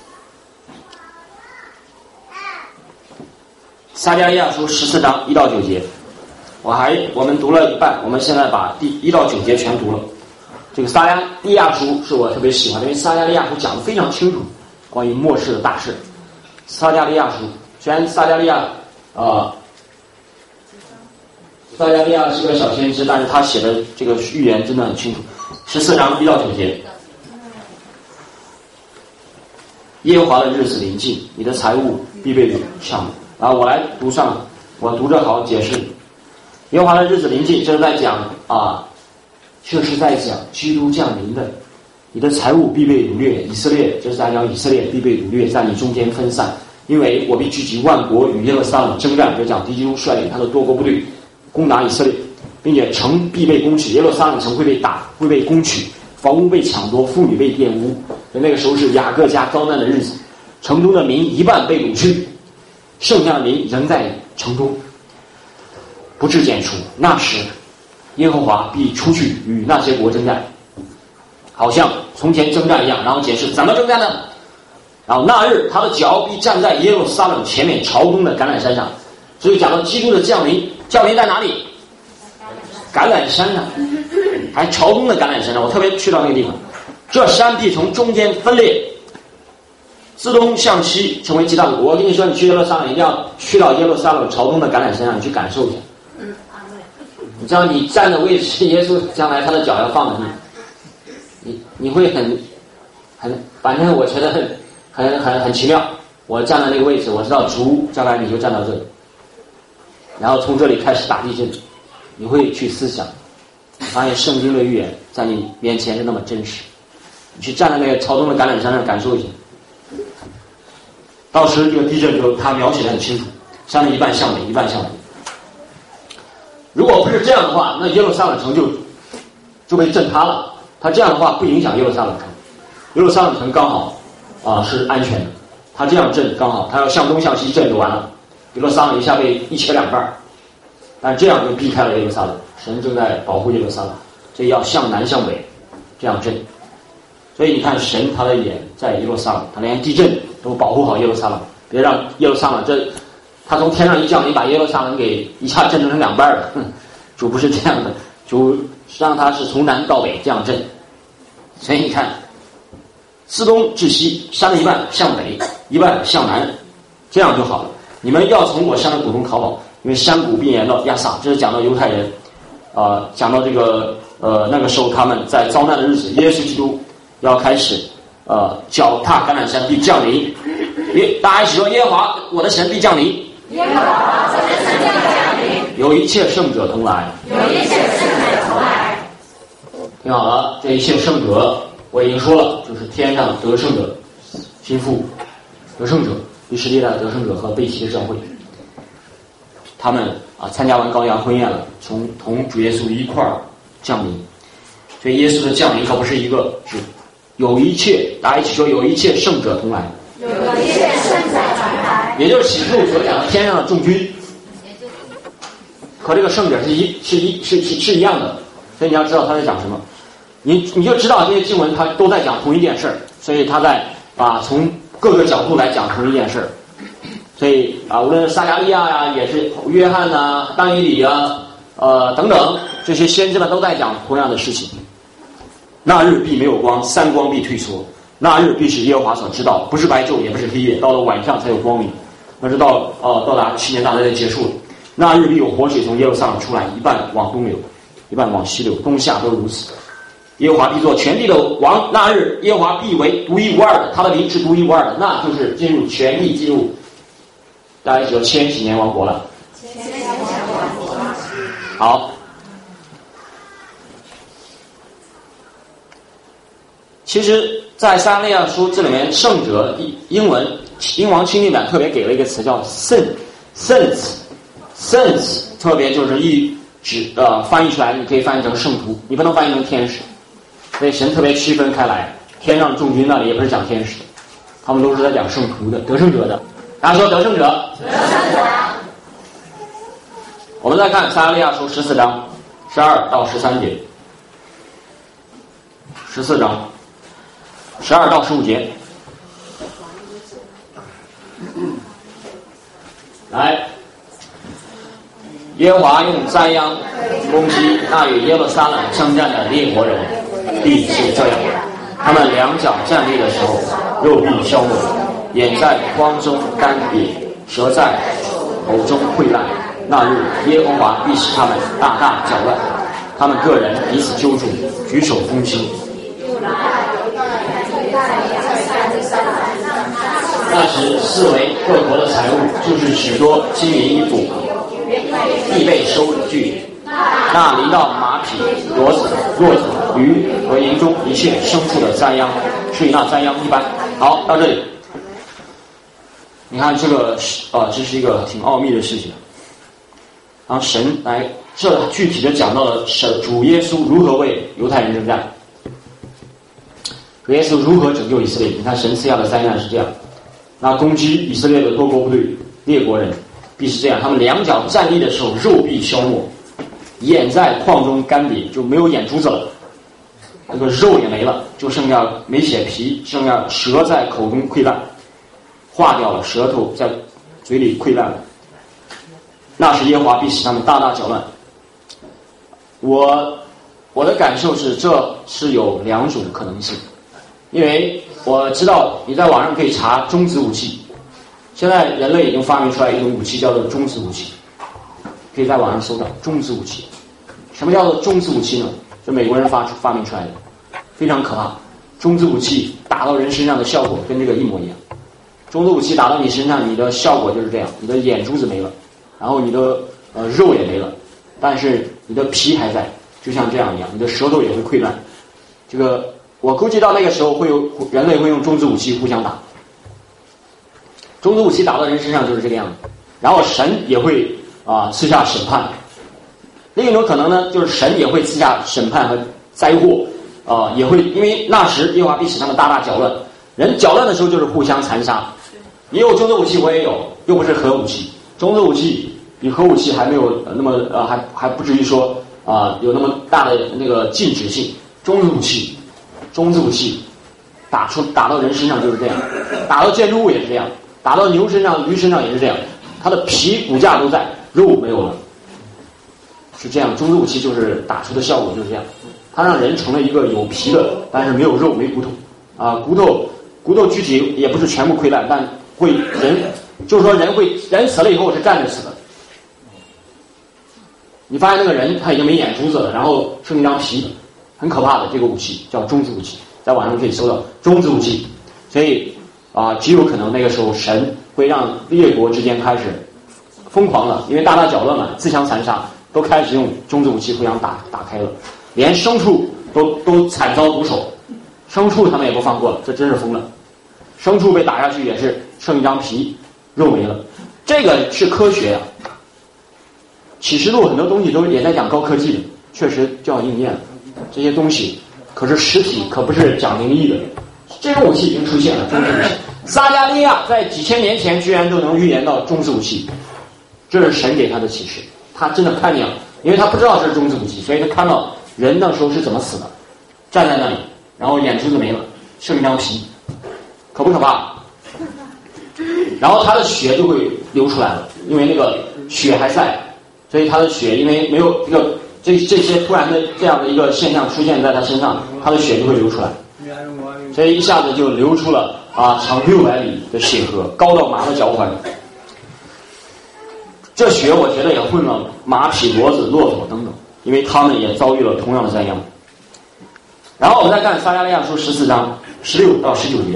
撒迦利亚书十四章一到九节，我还我们读了一半，我们现在把第一到九节全读了。这个撒迦利亚书是我特别喜欢的，因为撒迦利亚书讲得非常清楚关于末世的大事。撒迦利亚书虽然撒迦利亚呃撒迦利亚是个小先知，但是他写的这个预言真的很清楚。十四章一到九节，耶和华的日子临近，你的财物必被抢。啊，我来读上，我读着好解释。耶和华的日子临近，这是在讲啊，这是在讲基督降临的。你的财物必被掳掠，以色列，这是在讲以色列必被掳掠，在你中间分散，因为我必聚集万国与耶路撒冷征战。这讲敌基督率领他的多国部队攻打以色列，并且城必被攻取，耶路撒冷城会被打，会被攻取，房屋被抢夺，妇女被玷污。那个时候是雅各家遭难的日子，城中的民一半被掳去，剩下的民仍在城中，不致剪除。那时，耶和华必出去与那些国征战，好像从前征战一样。然后解释怎么征战呢？然后那日，他的脚必站在耶路撒冷前面朝东的橄榄山上。所以讲到基督的降临，降临在哪里？橄榄山上，还朝东的橄榄山上。我特别去到那个地方，这山必从中间分裂，自东向西成为极大的国。我跟你说，你去耶路撒冷一定要去到耶路撒冷朝东的橄榄山上，你去感受一下。你知道你站的位置，耶稣将来他的脚要放在那，你你会很很，反正我觉得很很很很奇妙。我站在那个位置，我知道主将来你就站到这里，然后从这里开始打地震，你会去思想，发现圣经的预言在你面前是那么真实。你去站在那个朝东的橄榄山上感受一下。到时这个地震就他描写得很清楚，山的一半向北，一半向东。如果不是这样的话，那耶路撒冷城就就被震塌了。他这样的话不影响耶路撒冷城，耶路撒冷城刚好啊是安全的。他这样震刚好，他要向东向西震就完了，耶路撒冷一下被一切两半。但这样就避开了耶路撒冷，神正在保护耶路撒冷，所以要向南向北这样震。 所以你看，神他的眼在耶路撒冷，他连地震都保护好耶路撒冷，别让耶路撒冷这他从天上一降临，把耶路撒冷给一下震成两半了。哼，主不是这样的，主让他是从南到北这样震。所以你看，自东至西，山的一半向北，一半向南，这样就好了。你们要从我山的谷中逃跑，因为山谷必延到亚萨。这是讲到犹太人，啊、呃，讲到这个呃那个时候他们在遭难的日子，耶稣基督要开始呃脚踏橄榄山必降临。耶，大家一起说：耶和华我的神必降临。 耶和华我的神必降临。 有一切圣者同来。 有一切圣者同来。 听好了，这一切圣者我已经说了，就是天上得胜者、心腹得胜者、历史历代的得胜者和被提的教会，他们啊参加完羔羊婚宴了，从同主耶稣一块儿降临。所以耶稣的降临可不是一个，是有一切，大家一起说：有一切圣者同来。 有一切圣者同来。 也就是启示录所讲的天上的众军，和这个圣者是一是一是是是一样的。所以你要知道他在讲什么，你你就知道这些经文他都在讲同一件事儿，所以他在啊从各个角度来讲同一件事儿。所以啊，无论是撒加利亚呀、啊，也是约翰呐、啊、但以理啊、呃等等这些先知们都在讲同样的事情。那日必没有光，三光必退缩。那日必是耶和华所知道，不是白昼，也不是黑夜，到了晚上才有光明。那是到呃到达七年大灾的结束了。那日必有活水从耶路撒冷出来，一半往东流，一半往西流，东下都如此。耶和华必做全地的王，那日耶和华必为独一无二的，他的名是独一无二的，那就是进入全地，进入大概只有千禧年王国了。 千禧年王国。 好。其实在撒迦利亚书这里面，圣者英文英王钦定版特别给了一个词叫 saint saints saints， 特别就是一指呃翻译出来，你可以翻译成圣徒，你不能翻译成天使。所以神特别区分开来，天上众军那里也不是讲天使的，他们都是在讲圣徒的、得胜者的。大家说得胜者。 得胜者。 我们再看撒迦利亚书十四章十二到十三节，十四章。十二到十五节，来，耶和华用灾殃攻击那与耶路撒冷征战的列国人，必是这样：他们两脚站立的时候，肉必消没，眼在光中干瘪，舌在口中溃烂。那日，耶和华必使他们大大搅乱，他们个人彼此揪住，举手攻击。那时四围各国的财物，就是许多金银衣服，必被收据。那临到马匹、骡子、骆子、驴和营中一切牲畜的灾殃，是与那灾殃一般。好，到这里，你看这个啊，这是一个挺奥秘的事情。然后神来这具体的讲到了神主耶稣如何为犹太人征战。主耶稣如何拯救以色列？你看神赐下的灾难是这样：那攻击以色列的多国部队、列国人，必是这样：他们两脚站立的时候，肉必消没，眼在眶中干瘪，就没有眼珠子了，那个肉也没了，就剩下没血皮，剩下舌在口中溃烂，化掉了，舌头在嘴里溃烂了。那时耶和华必使他们大大搅乱。我我的感受是，这是有两种可能性。因为我知道你在网上可以查中子武器，现在人类已经发明出来一种武器叫做中子武器，可以在网上搜到中子武器。什么叫做中子武器呢？是美国人发发明出来的，非常可怕。中子武器打到人身上的效果跟这个一模一样。中子武器打到你身上，你的效果就是这样：你的眼珠子没了，然后你的呃肉也没了，但是你的皮还在，就像这样一样，你的舌头也会溃烂。这个。我估计到那个时候会有人类会用中子武器互相打，中子武器打到人身上就是这个样子，然后神也会啊、呃、赐下审判。另一种可能呢，就是神也会赐下审判和灾祸啊、呃，也会因为那时耶和华必使他们大大搅乱。人搅乱的时候就是互相残杀。你有中子武器，我也有，又不是核武器。中子武器比核武器还没有那么呃还还不至于说啊、呃、有那么大的那个禁止性。中子武器。中子武器打出打到人身上就是这样，打到建筑物也是这样，打到牛身上、驴身上也是这样，它的皮骨架都在，肉没有了，是这样。中子武器就是打出的效果就是这样，它让人成了一个有皮的，但是没有肉、没骨头啊，骨头骨头具体也不是全部溃烂，但会人就是说人会人死了以后是站着死的。你发现那个人他已经没眼珠子了，然后剩一张皮，很可怕的这个武器叫中子武器，在网上可以搜到中子武器。所以啊，极有可能那个时候神会让列国之间开始疯狂了，因为大大搅乱嘛，自相残杀，都开始用中子武器互相打打开了，连牲畜都都惨遭毒手，牲畜他们也不放过了，这真是疯了。牲畜被打下去也是剩一张皮，肉没了，这个是科学啊。启示录很多东西都也在讲高科技的，确实就要应验了。这些东西可是实体，可不是讲灵异的。这种武器已经出现了，中子武器。撒迦利亚在几千年前居然都能预言到中子武器，这是神给他的启示。他真的看见了，因为他不知道这是中子武器，所以他看到人那时候是怎么死的，站在那里，然后眼珠子没了，剩一张皮，可不可怕？然后他的血就会流出来了，因为那个血还在。所以他的血因为没有这个这这些突然的这样的一个现象出现在他身上，他的血就会流出来，所以一下子就流出了啊长六百里的血河，高到马的脚踝。这血我觉得也混了马匹、骡子、骆驼等等，因为他们也遭遇了同样的灾殃。然后我们再看撒迦利亚书十四章十六到十九节。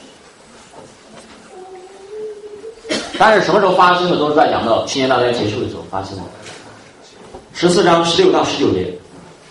但是什么时候发生的都是在讲到七年大灾结束的时候发生的。十四章十六到十九节，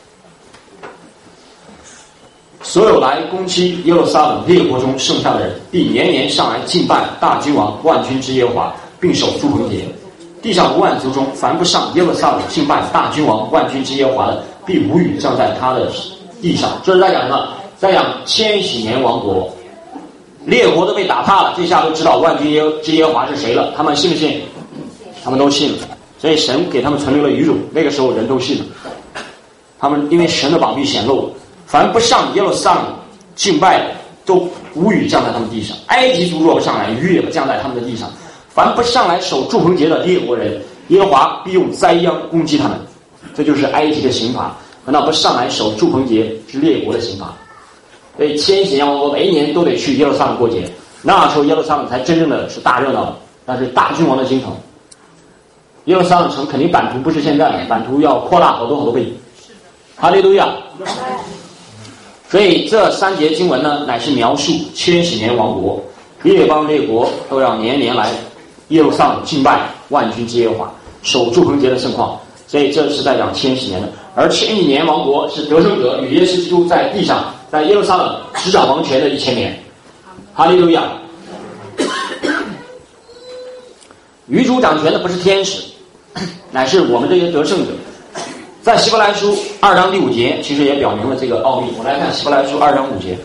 所有来攻击耶路撒冷列国中剩下的人，必年年上来敬拜大君王万军之耶和华，并守住棚节。地上五万族中，凡不上耶路撒冷敬拜大君王万军之耶和华的，必无语降在他的地上。这是在讲什么？在讲千禧年王国。列国都被打怕了，这下都知道万军之耶和华是谁了。他们信不信？他们都信了。所以神给他们存留了余种，那个时候人都信了。他们因为神的膀臂显露，凡不上耶路撒冷敬拜的，都无雨降在他们地上。埃及族若不上来，雨也不降在他们的地上。凡不上来守住棚节的列国人，耶和华必用灾殃攻击他们。这就是埃及的刑罚。难道不上来守住棚节是列国的刑罚？所以千禧年王国每一年都得去耶路撒冷过节，那时候耶路撒冷才真正的是大热闹，那是大君王的京城。耶路撒冷城肯定版图不是现在的，版图要扩大好多好多倍。哈利路亚！所以这三节经文呢，乃是描述千禧年王国，列邦列国都要年年来耶路撒冷敬拜万军之耶和华，守住棚节的盛况。所以这是在讲千禧年的，而千禧年王国是得胜者与耶稣基督在地上，在耶路撒冷执掌王权的一千年。哈利路亚！与主掌权的不是天使，乃是我们这些得胜者。在希伯来书二章第五节，其实也表明了这个奥秘。我来看希伯来书二章五节。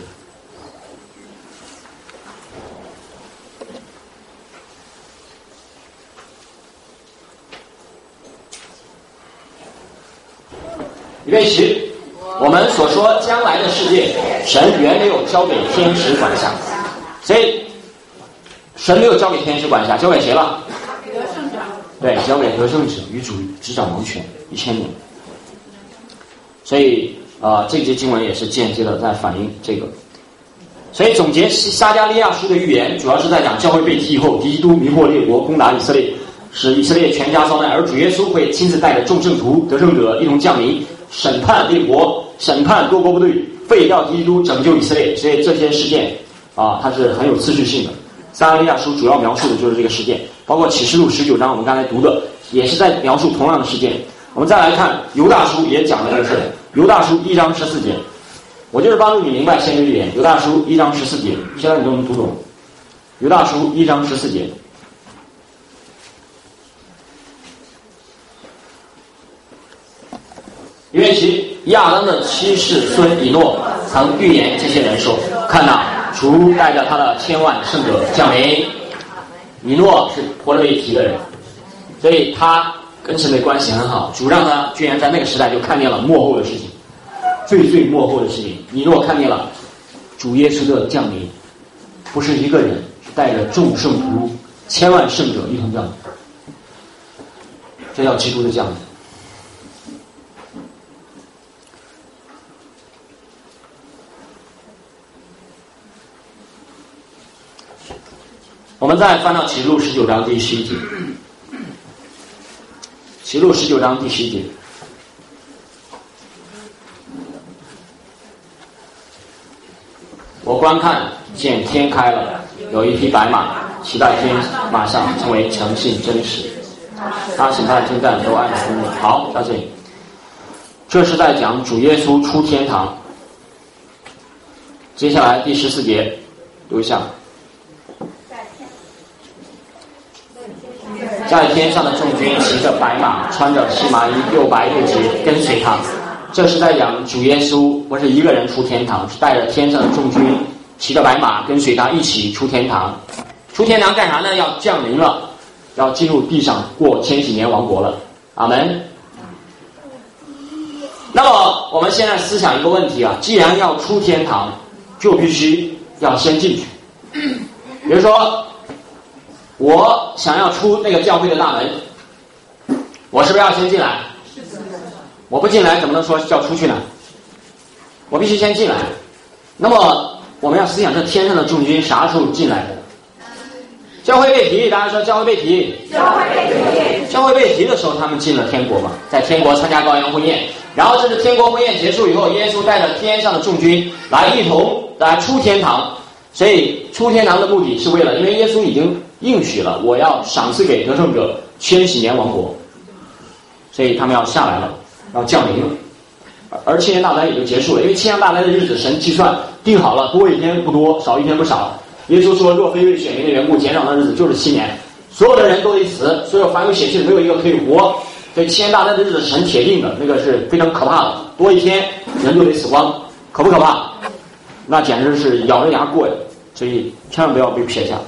预备起，我们所说将来的世界，神原没有交给天使管辖，所以神没有交给天使管辖，交给谁了？ 得胜者。 对，交给得胜者，与主执掌王权一千年。所以啊、呃，这节经文也是间接的在反映这个。所以总结撒迦利亚书的预言，主要是在讲教会被提以后，基督迷惑列国，攻打以色列，使以色列全家遭难，而主耶稣会亲自带着众圣徒、得胜者一同降临，审判列国，审判多国部队，废掉基督，拯救以色列。所以这些事件啊，它是很有次序性的。撒迦利亚书主要描述的就是这个事件，包括启示录十九章我们刚才读的，也是在描述同样的事件。我们再来看犹大书，也讲了这个事。犹大书一章十四节，我就是帮助你明白先知预言。犹大书一章十四节，现在你都能读懂。犹大书一章十四节。因为其亚当的七世孙以诺曾预言这些人说：“看哪，主带着他的千万圣者降临。”以诺是婆罗贝提的人，所以他跟神的关系很好。主让他居然在那个时代就看见了末后的事情，最最末后的事情。以诺看见了主耶稣的降临，不是一个人，是带着众圣徒、千万圣者一同降临。这叫基督的降临。我们再翻到启示录十九章第十一节，启示录十九章第十一节。我观看，见天开了，有一匹白马，骑在天马上，称为诚信真实。他审判征战都按着公义。好，到这里，这是在讲主耶稣出天堂。接下来第十四节，读一下。在天上的众军骑着白马，穿着细麻衣，又白又洁，跟随他。这是在讲主耶稣不是一个人出天堂，是带着天上的众军，骑着白马，跟随他一起出天堂。出天堂干啥呢？要降临了，要进入地上过千禧年王国了。阿门。那么我们现在思想一个问题啊，既然要出天堂，就必须要先进去。比如说我想要出那个教会的大门，我是不是要先进来？我不进来怎么能说叫出去呢？我必须先进来。那么我们要思想这天上的众军啥时候进来的？教会被提，大家说教会被提， 教会被提， 教会被提的时候，他们进了天国嘛，在天国参加羔羊婚宴。然后这是天国婚宴结束以后，耶稣带着天上的众军来一同来出天堂。所以出天堂的目的是为了，因为耶稣已经应许了，我要赏赐给得胜者千禧年王国，所以他们要下来了，要降临了。而七年大灾也就结束了，因为七年大灾的日子神计算定好了，多一天不多，少一天不少。耶稣说，若非为选民的缘故，减少的日子就是七年，所有的人都得死，所有凡有血气的没有一个可以活。所以七年大灾的日子神铁定的，那个是非常可怕的，多一天人就得死光，可不可怕？那简直是咬着牙过呀！所以千万不要被撇下。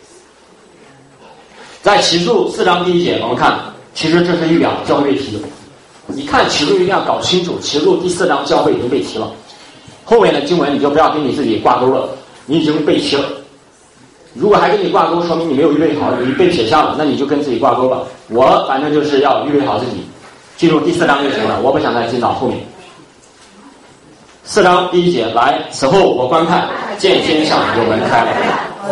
在启示录四章第一节，我们看，其实这是预表教会被提的。你看启示录一定要搞清楚，启示录第四章教会已经被提了，后面的经文你就不要跟你自己挂钩了，你已经被提了。如果还跟你挂钩，说明你没有预备好，你被撇下了，那你就跟自己挂钩吧。我反正就是要预备好自己，进入第四章就行了，我不想再进到后面。四章第一节，来，此后我观看，见天上有门开了。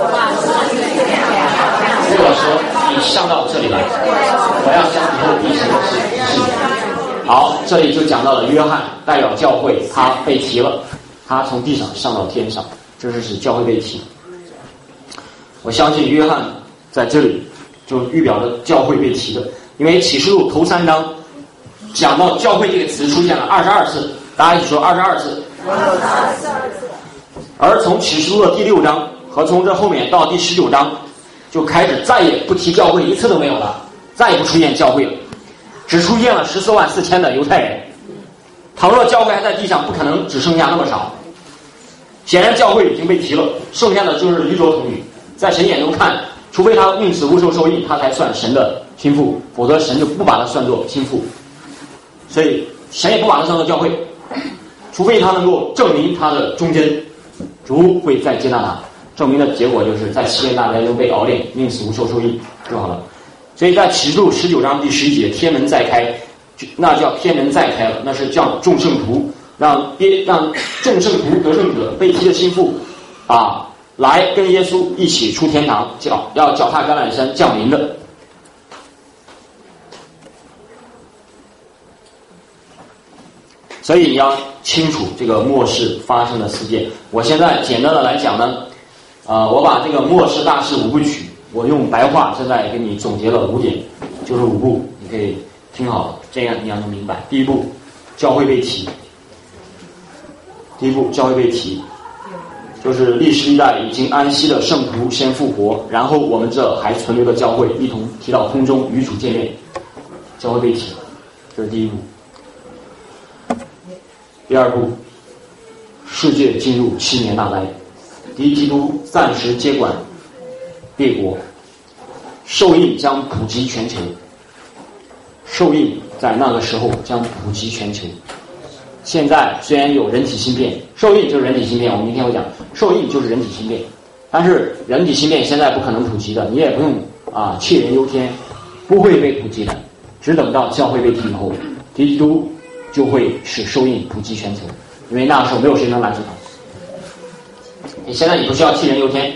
对我说，你上到这里来，我要将以后必行的事指示你。好，这里就讲到了约翰代表教会，他被提了，他从地上上到天上，这是使教会被提。我相信约翰在这里就预表着教会被提的，因为启示录头三章讲到教会这个词出现了二十二次，大家一起说二十二次。而从启示录的第六章和从这后面到第十九章，就开始再也不提教会，一次都没有了，再也不出现教会了，只出现了十四万四千的犹太人。倘若教会还在地上，不可能只剩下那么少。显然教会已经被提了，剩下的就是愚拙童女。在神眼中看，除非他宁死无受受益，他才算神的亲父，否则神就不把他算作亲父。所以神也不把他算作教会，除非他能够证明他的忠贞，主会再接纳他。证明的结果就是在七年大灾中被熬炼，宁死无受受益就好了。所以在启示录十九章第十一节，天门再开，那叫天门再开了，那是叫众圣徒，让让众圣徒得胜者被提的心腹啊，来跟耶稣一起出天堂，脚要脚踏橄榄山降临的。所以你要清楚这个末世发生的事件。我现在简单的来讲呢，呃，我把这个末世大事五部曲，我用白话现在给你总结了五点，就是五步，你可以听好了，这样你要能明白。第一步，教会被提。第一步，教会被提，就是历史历代已经安息的圣徒先复活，然后我们这还存留的教会一同提到空中与主见面，教会被提，这是第一步。第二步，世界进入七年大灾，敌基督暂时接管列国，受印将普及全球，受印在那个时候将普及全球。 现在虽然有人体芯片，受印就是人体芯片，我们明天会讲，受印就是人体芯片，但是人体芯片现在不可能普及的，你也不用啊杞人忧天，不会被普及的，只等到教会被提以后，基督就会使受印普及全球，因为那时候没有谁能拦住他。你现在你不需要杞人忧天。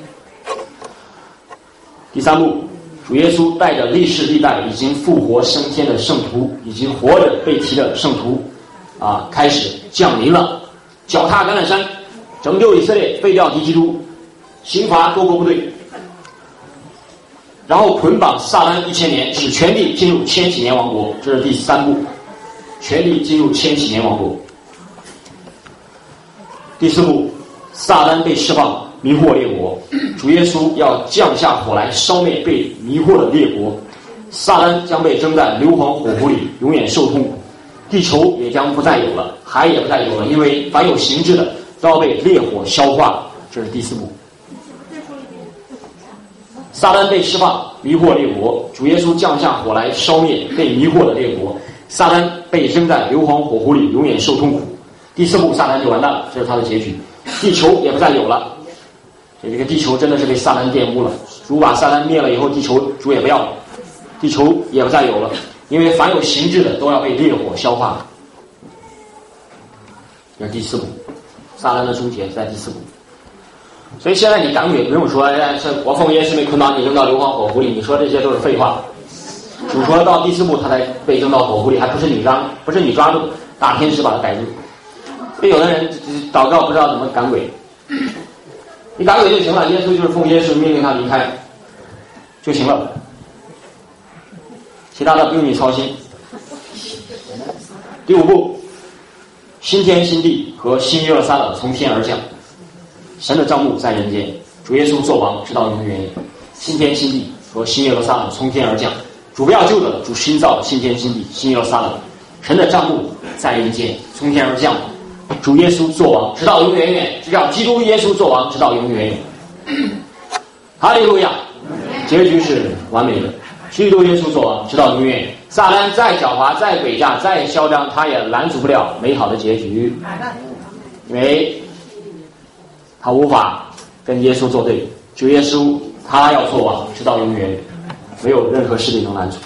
第三步，主耶稣带着历世历代已经复活升天的圣徒，已经活着被提的圣徒啊，开始降临了，脚踏橄榄山，拯救以色列，废掉敌基督，刑罚多国部队，然后捆绑撒旦一千年，使全地进入千禧年王国，这是第三步，全地进入千禧年王国。第四步，撒旦被释放，迷惑列国，主耶稣要降下火来烧灭被迷惑的列国，撒旦将被扔在硫磺火湖里，永远受痛苦，地球也将不再有了，海也不再有了，因为凡有形质的都要被烈火消化。这是第四步。撒旦被释放，迷惑列国，主耶稣降下火来烧灭被迷惑的列国，撒旦被扔在硫磺火湖里，永远受痛苦。第四步，撒旦就完蛋了，这是他的结局，地球也不再有了。这个地球真的是被撒旦玷污了，主把撒旦灭了以后，地球主也不要了，地球也不再有了，因为凡有形质的都要被烈火消化。这是第四步，撒旦的终结在第四步。所以现在你赶鬼不用说，哎，是我奉耶稣名捆绑你扔到硫磺火湖里，你说这些都是废话。主说到第四步他才被扔到火湖里，还不是你抓，不是你抓住，大天使把他逮住。所以有的人祷告不知道怎么赶鬼，你赶鬼就行了，耶稣就是奉耶稣命令他离开就行了，其他的不用你操心。第五步，新天新地和新耶路撒冷从天而降，神的帐幕在人间，主耶稣作王直到永远。新天新地和新耶路撒冷从天而降，主不要旧的，主新造新天新地新耶路撒冷，神的帐幕在人间，从天而降，主耶稣作王直到永远远，这叫基督耶稣作王直到永远远。哈利路亚，结局是完美的，基督耶稣作王直到永远远。撒旦再狡猾再诡诈再嚣张，他也拦阻不了美好的结局，因为他无法跟耶稣作对，主耶稣他要作王直到永远，没有任何势力能拦阻。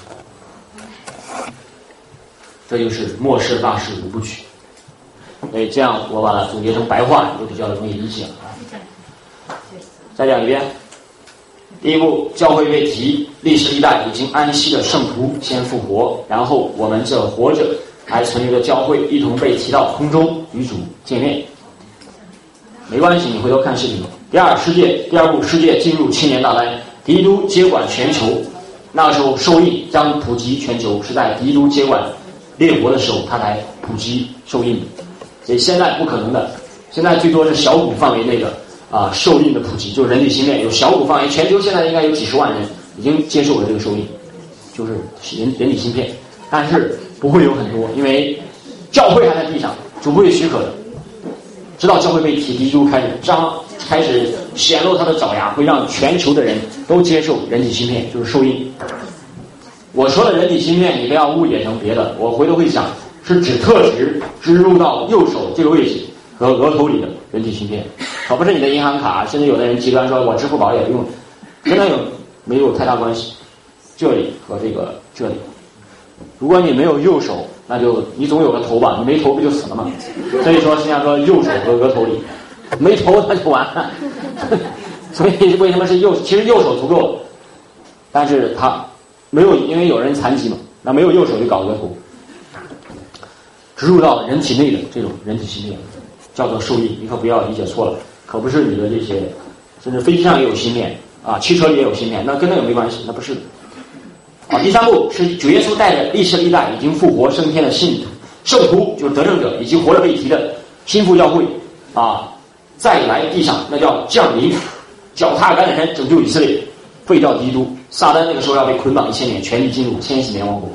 这就是末世大事五部曲。所以这样我把它总结成白话也比较容易理解。再讲一遍，第一步，教会被提，历世历代已经安息的圣徒先复活，然后我们这活着还存留的教会一同被提到空中与主见面。没关系，你回头看视频。第二，世界第二步，世界进入七年大灾，敌都接管全球，那个时候受印将普及全球，是在敌都接管列国的时候他才普及受印，所以现在不可能的，现在最多是小股范围内的啊受印的普及，就是人体芯片有小股范围，全球现在应该有几十万人已经接受了这个受印，就是人人体芯片，但是不会有很多，因为教会还在地上，主不会许可的。直到教会被提，基督开始张开始显露他的爪牙，会让全球的人都接受人体芯片，就是受印。我说的人体芯片，你不要误解成别的，我回头会讲，是指特指植入到右手这个位置和额头里的人体芯片，可不是你的银行卡。甚至有的人极端说我支付宝也用，跟那有没有太大关系。这里和这个这里，如果你没有右手，那就你总有个头吧，你没头不就死了吗？所以说实际上说右手和额头里，没头那就完了。所以为什么是右？其实右手足够，但是他没有，因为有人残疾嘛，那没有右手就搞额头，植入到人体内的这种人体芯片，叫做受印。你可不要理解错了，可不是你的这些，甚至飞机上也有芯片啊，汽车里也有芯片，那跟那个没关系，那不是的。好，第三步是主耶稣带着历世历代已经复活升天的信徒圣徒，就是得胜者，已经活着被提的新复教会啊，再来地上，那叫降临，脚踏橄榄山，拯救以色列，废掉基督。撒旦那个时候要被捆绑一千年，全体进入千禧年王国。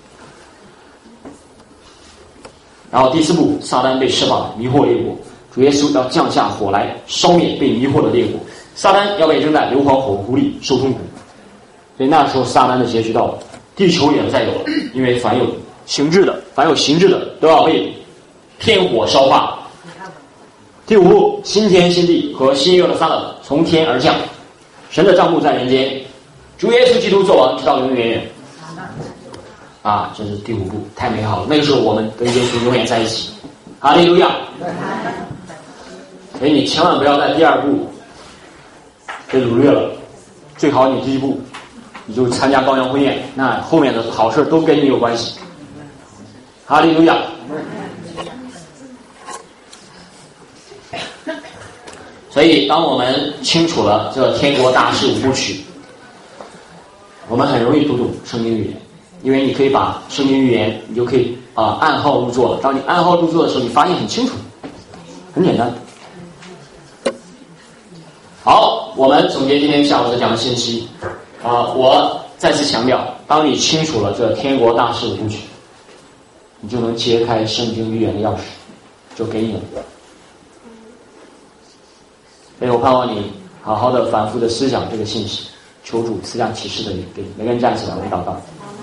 然后第四步，撒旦被释放，迷惑列国，主耶稣要降下火来烧灭被迷惑的列国，撒旦要被扔在硫磺火湖里受痛苦。所以那时候撒旦的结局到了，地球也不再有了，因为凡有形质的凡有形质的都要被天火烧化。第五步，新天新地和新约的撒冷从天而降，神的帐幕在人间，主耶稣基督做王直到永永远远。啊，这是第五步，太美好了。那个时候我们跟耶稣永远在一起。哈利路亚。所以你千万不要在第二步被掳掠了，最好你第一步你就参加羔羊婚宴，那后面的好事都跟你有关系。哈利路亚。所以当我们清楚了这天国大事五部曲，我们很容易读懂圣经语言，因为你可以把圣经语言你就可以啊按号入座了。当你按号入座的时候，你发现很清楚，很简单。好，我们总结今天下午所讲的信息啊，我再次强调，当你清楚了这天国大事五部曲，你就能揭开圣经语言的钥匙，就给你了。所以我盼望你好好的反复的思想这个信息，求主赐下启示的灵给你。每个人站起来，我们祷告。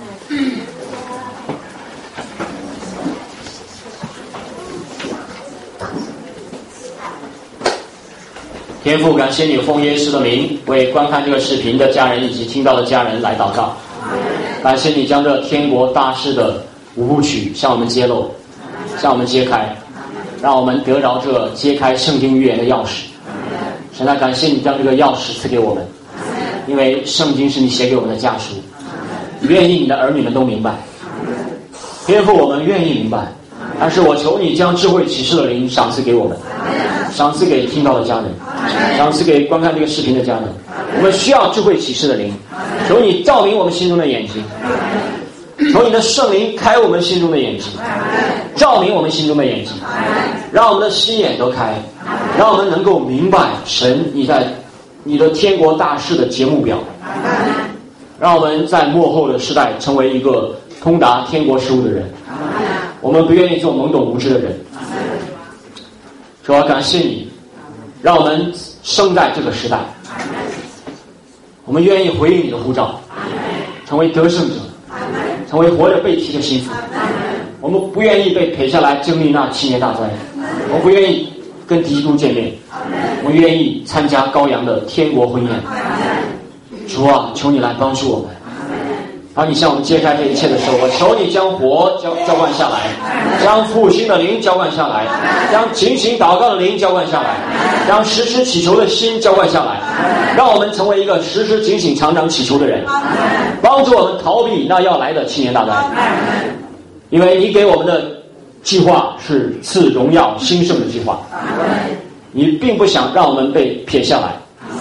天父，感谢你奉耶稣的名为观看这个视频的家人以及听到的家人来祷告。感谢你将这天国大事的五部曲向我们揭露，向我们揭开，让我们得着这揭开圣经预言的钥匙。神啊，感谢你将这个钥匙赐给我们，因为圣经是你写给我们的家书，愿意你的儿女们都明白。天父，我们愿意明白，但是我求你将智慧启示的灵赏赐给我们，赏赐给听到的家人，赏赐给观看这个视频的家人。我们需要智慧启示的灵，求你照明我们心中的眼睛，求你的圣灵开我们心中的眼睛，照明我们心中的眼睛，让我们的心眼都开，让我们能够明白神你在你的天国大事的节目表，让我们在末后的时代成为一个通达天国事务的人。我们不愿意做懵懂无知的人。主要感谢你，让我们生在这个时代，我们愿意回应你的呼召，成为得胜者，成为活着被提的心腹。我们不愿意被撇下来经历那七年大灾，我们不愿意跟基督见面，我们愿意参加羔羊的天国婚宴。主啊，求你来帮助我们。当你向我们揭开这一切的时候，我求你将火浇浇灌下来，将复兴的灵浇灌下来，将警醒祷告的灵浇灌下来，将时时祈求的心浇灌下来，让我们成为一个时时警醒常常祈求的人，帮助我们逃避那要来的七年大灾。因为你给我们的计划是赐荣耀兴盛的计划，你并不想让我们被撇下来。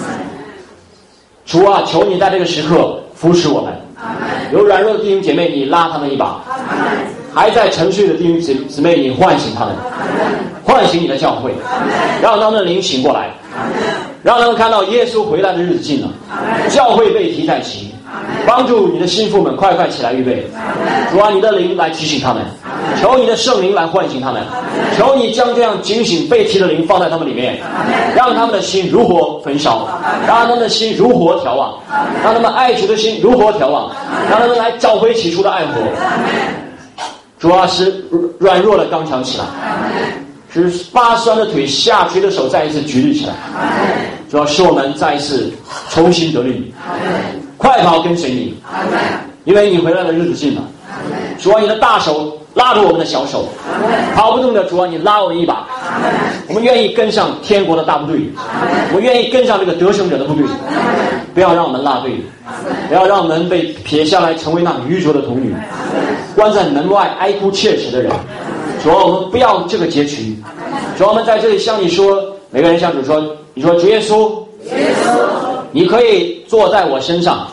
主啊，求你在这个时刻扶持我们，有软弱的弟兄姐妹你拉他们一把，还在沉睡的弟兄姊妹你唤醒他们，唤醒你的教会，让他们的灵醒过来，让他们看到耶稣回来的日子近了，教会被提在齐，帮助你的心腹们快快起来预备。主啊，你的灵来提醒他们，求你的圣灵来唤醒他们，求你将这样警醒被提的灵放在他们里面，让他们的心如火焚烧，让他们的心如火调望，让他们爱主的心如火调望，让他们来找回起初的爱火。主啊，使软弱的刚强起来，使发酸的腿下垂的手再一次举立起来。主要使我们再一次重新得力，快跑跟随你，因为你回来的日子近了。主啊，你的大手拉着我们的小手，跑不动的主啊，你拉我们一把。我们愿意跟上天国的大部队，我愿意跟上这个得胜者的部队，不要让我们落队，不要让我们被撇下来成为那愚拙的童女，关在门外哀哭切齿的人。主啊，我们不要这个结局。主啊，我们在这里向你说，每个人向主说，你说主耶稣，你可以坐在我身上，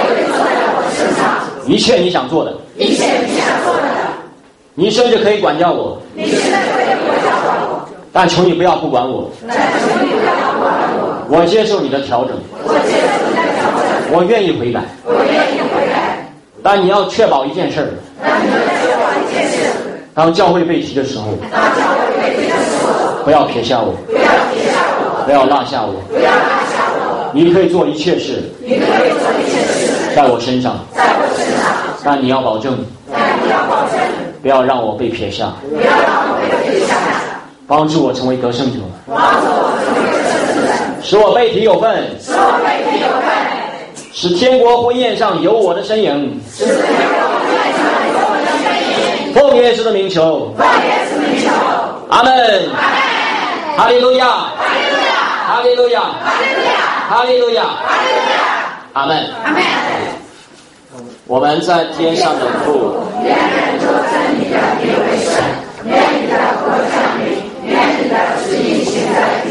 一切你想做的， 一切你想做的， 你甚至可以管教我， 你甚至可以管教我， 但求你不要不管我， 但求你不要不管我， 我接受你的调整， 我接受你的调整， 我愿意悔改， 我愿意悔改。 但你要确保一件事儿， 但你要确保一件事， 当教会被提的时候， 当教会被提的时候， 不要撇下我， 不要撇下我， 不要落下我， 不要落下我。 你可以做一切事， 你可以做一切事， 在我身上， 在我身上， 但你要保证， 但你要保证， 不要让我被撇下， 不要让我被撇下， 帮助我成为得胜者， 帮助我成为得胜者， 使我被提有份， 使我被提有份， 使天国婚宴上有我的身影， 使天国婚宴上有我的身影。 奉耶稣的名求， 奉耶稣名求， 阿门， 阿门， 哈利路亚， 哈利路亚， 哈利路亚， 哈利路亚， 哈利路亚， 哈利路亚， 阿门。 阿门。 我们在天上的父， 愿人做真理的地为圣，愿你的国降临，愿你的旨意行在